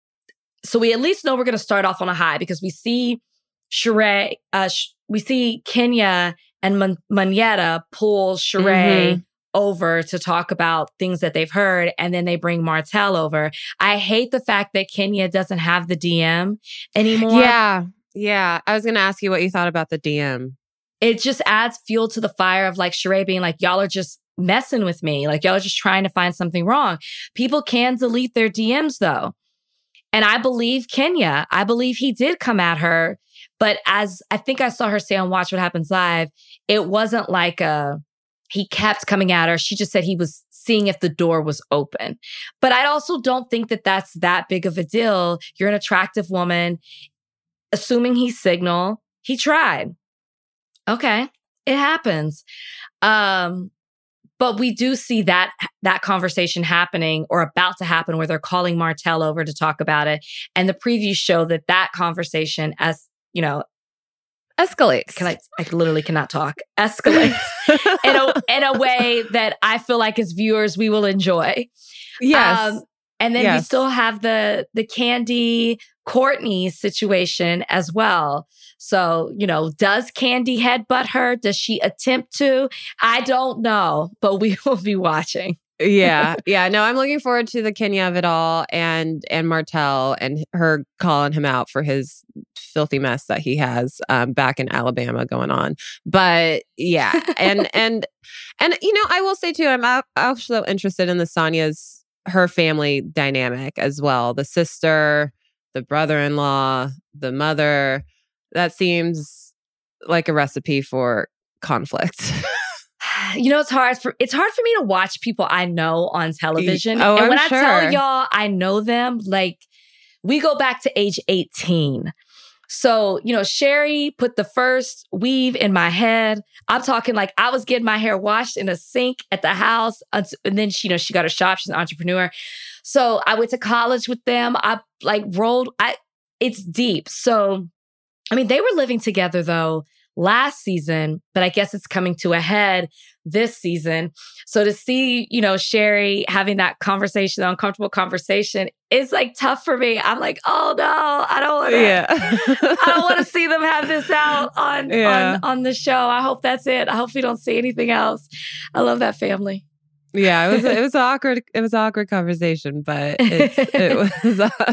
so we at least know we're going to start off on a high because we see Sheree, uh, sh- we see Kenya and Man- Monyetta pull Sheree mm-hmm. over to talk about things that they've heard, and then they bring Martell over. I hate the fact that Kenya doesn't have the D M anymore. Yeah, yeah. I was going to ask you what you thought about the D M. It just adds fuel to the fire of like Sheree being like, y'all are just messing with me. Like, y'all are just trying to find something wrong. People can delete their D Ms though. And I believe Kenya, I believe he did come at her. But as I think I saw her say on Watch What Happens Live, it wasn't like a, he kept coming at her. She just said he was seeing if the door was open. But I also don't think that that's that big of a deal. You're an attractive woman. Assuming he signal, he tried. Okay, it happens. Um, But we do see that that conversation happening or about to happen where they're calling Martell over to talk about it. And the previews show that that conversation, as you know, escalates. Can I, I literally cannot talk. Escalates in a in a way that I feel like as viewers we will enjoy. Yes. Um, and then yes. we still have the the Kandi Courtney situation as well. So, you know, does Kandi headbutt her? Does she attempt to? I don't know, but we will be watching. yeah. Yeah. No, I'm looking forward to the Kenya of it all and and Martell and her calling him out for his filthy mess that he has um, back in Alabama going on. But yeah. And, and, and, you know, I will say too, I'm also interested in the Sonya's, her family dynamic as well. The sister, the brother-in-law, the mother. That seems like a recipe for conflict. You know, it's hard for it's hard for me to watch people I know on television. Oh, and I'm when sure. I tell y'all I know them, like we go back to age eighteen. So, you know, Sherry put the first weave in my head. I'm talking like I was getting my hair washed in a sink at the house. And then she, you know, she got her shop. She's an entrepreneur. So I went to college with them. I like rolled. I it's deep. So, I mean, they were living together though last season, but I guess it's coming to a head this season. So to see, you know, Sherry having that conversation, the uncomfortable conversation, is like tough for me. I'm like, oh no, I don't want to. Yeah. I don't want to see them have this out on, yeah. on on the show. I hope that's it. I hope we don't see anything else. I love that family. Yeah, it was it was an awkward it was an awkward conversation, but it's, it was. Uh,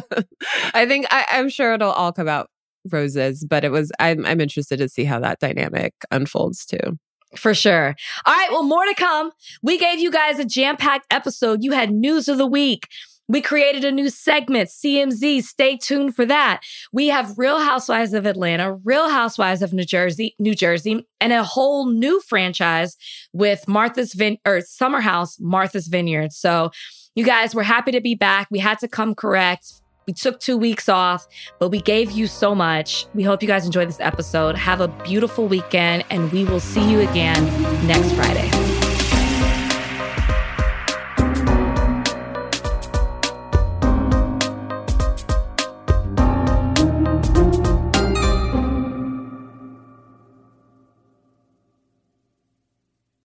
I think I, I'm sure it'll all come out roses, but it was. I'm I'm interested to see how that dynamic unfolds too. For sure. All right, well, more to come. We gave you guys a jam-packed episode. You had news of the week. We created a new segment, C M Z. Stay tuned for that. We have Real Housewives of Atlanta, Real Housewives of New Jersey, New Jersey, and a whole new franchise with Martha's Vin or Summer House, Martha's Vineyard. So, you guys, we're happy to be back. We had to come correct. We took two weeks off, but we gave you so much. We hope you guys enjoyed this episode. Have a beautiful weekend, and we will see you again next Friday.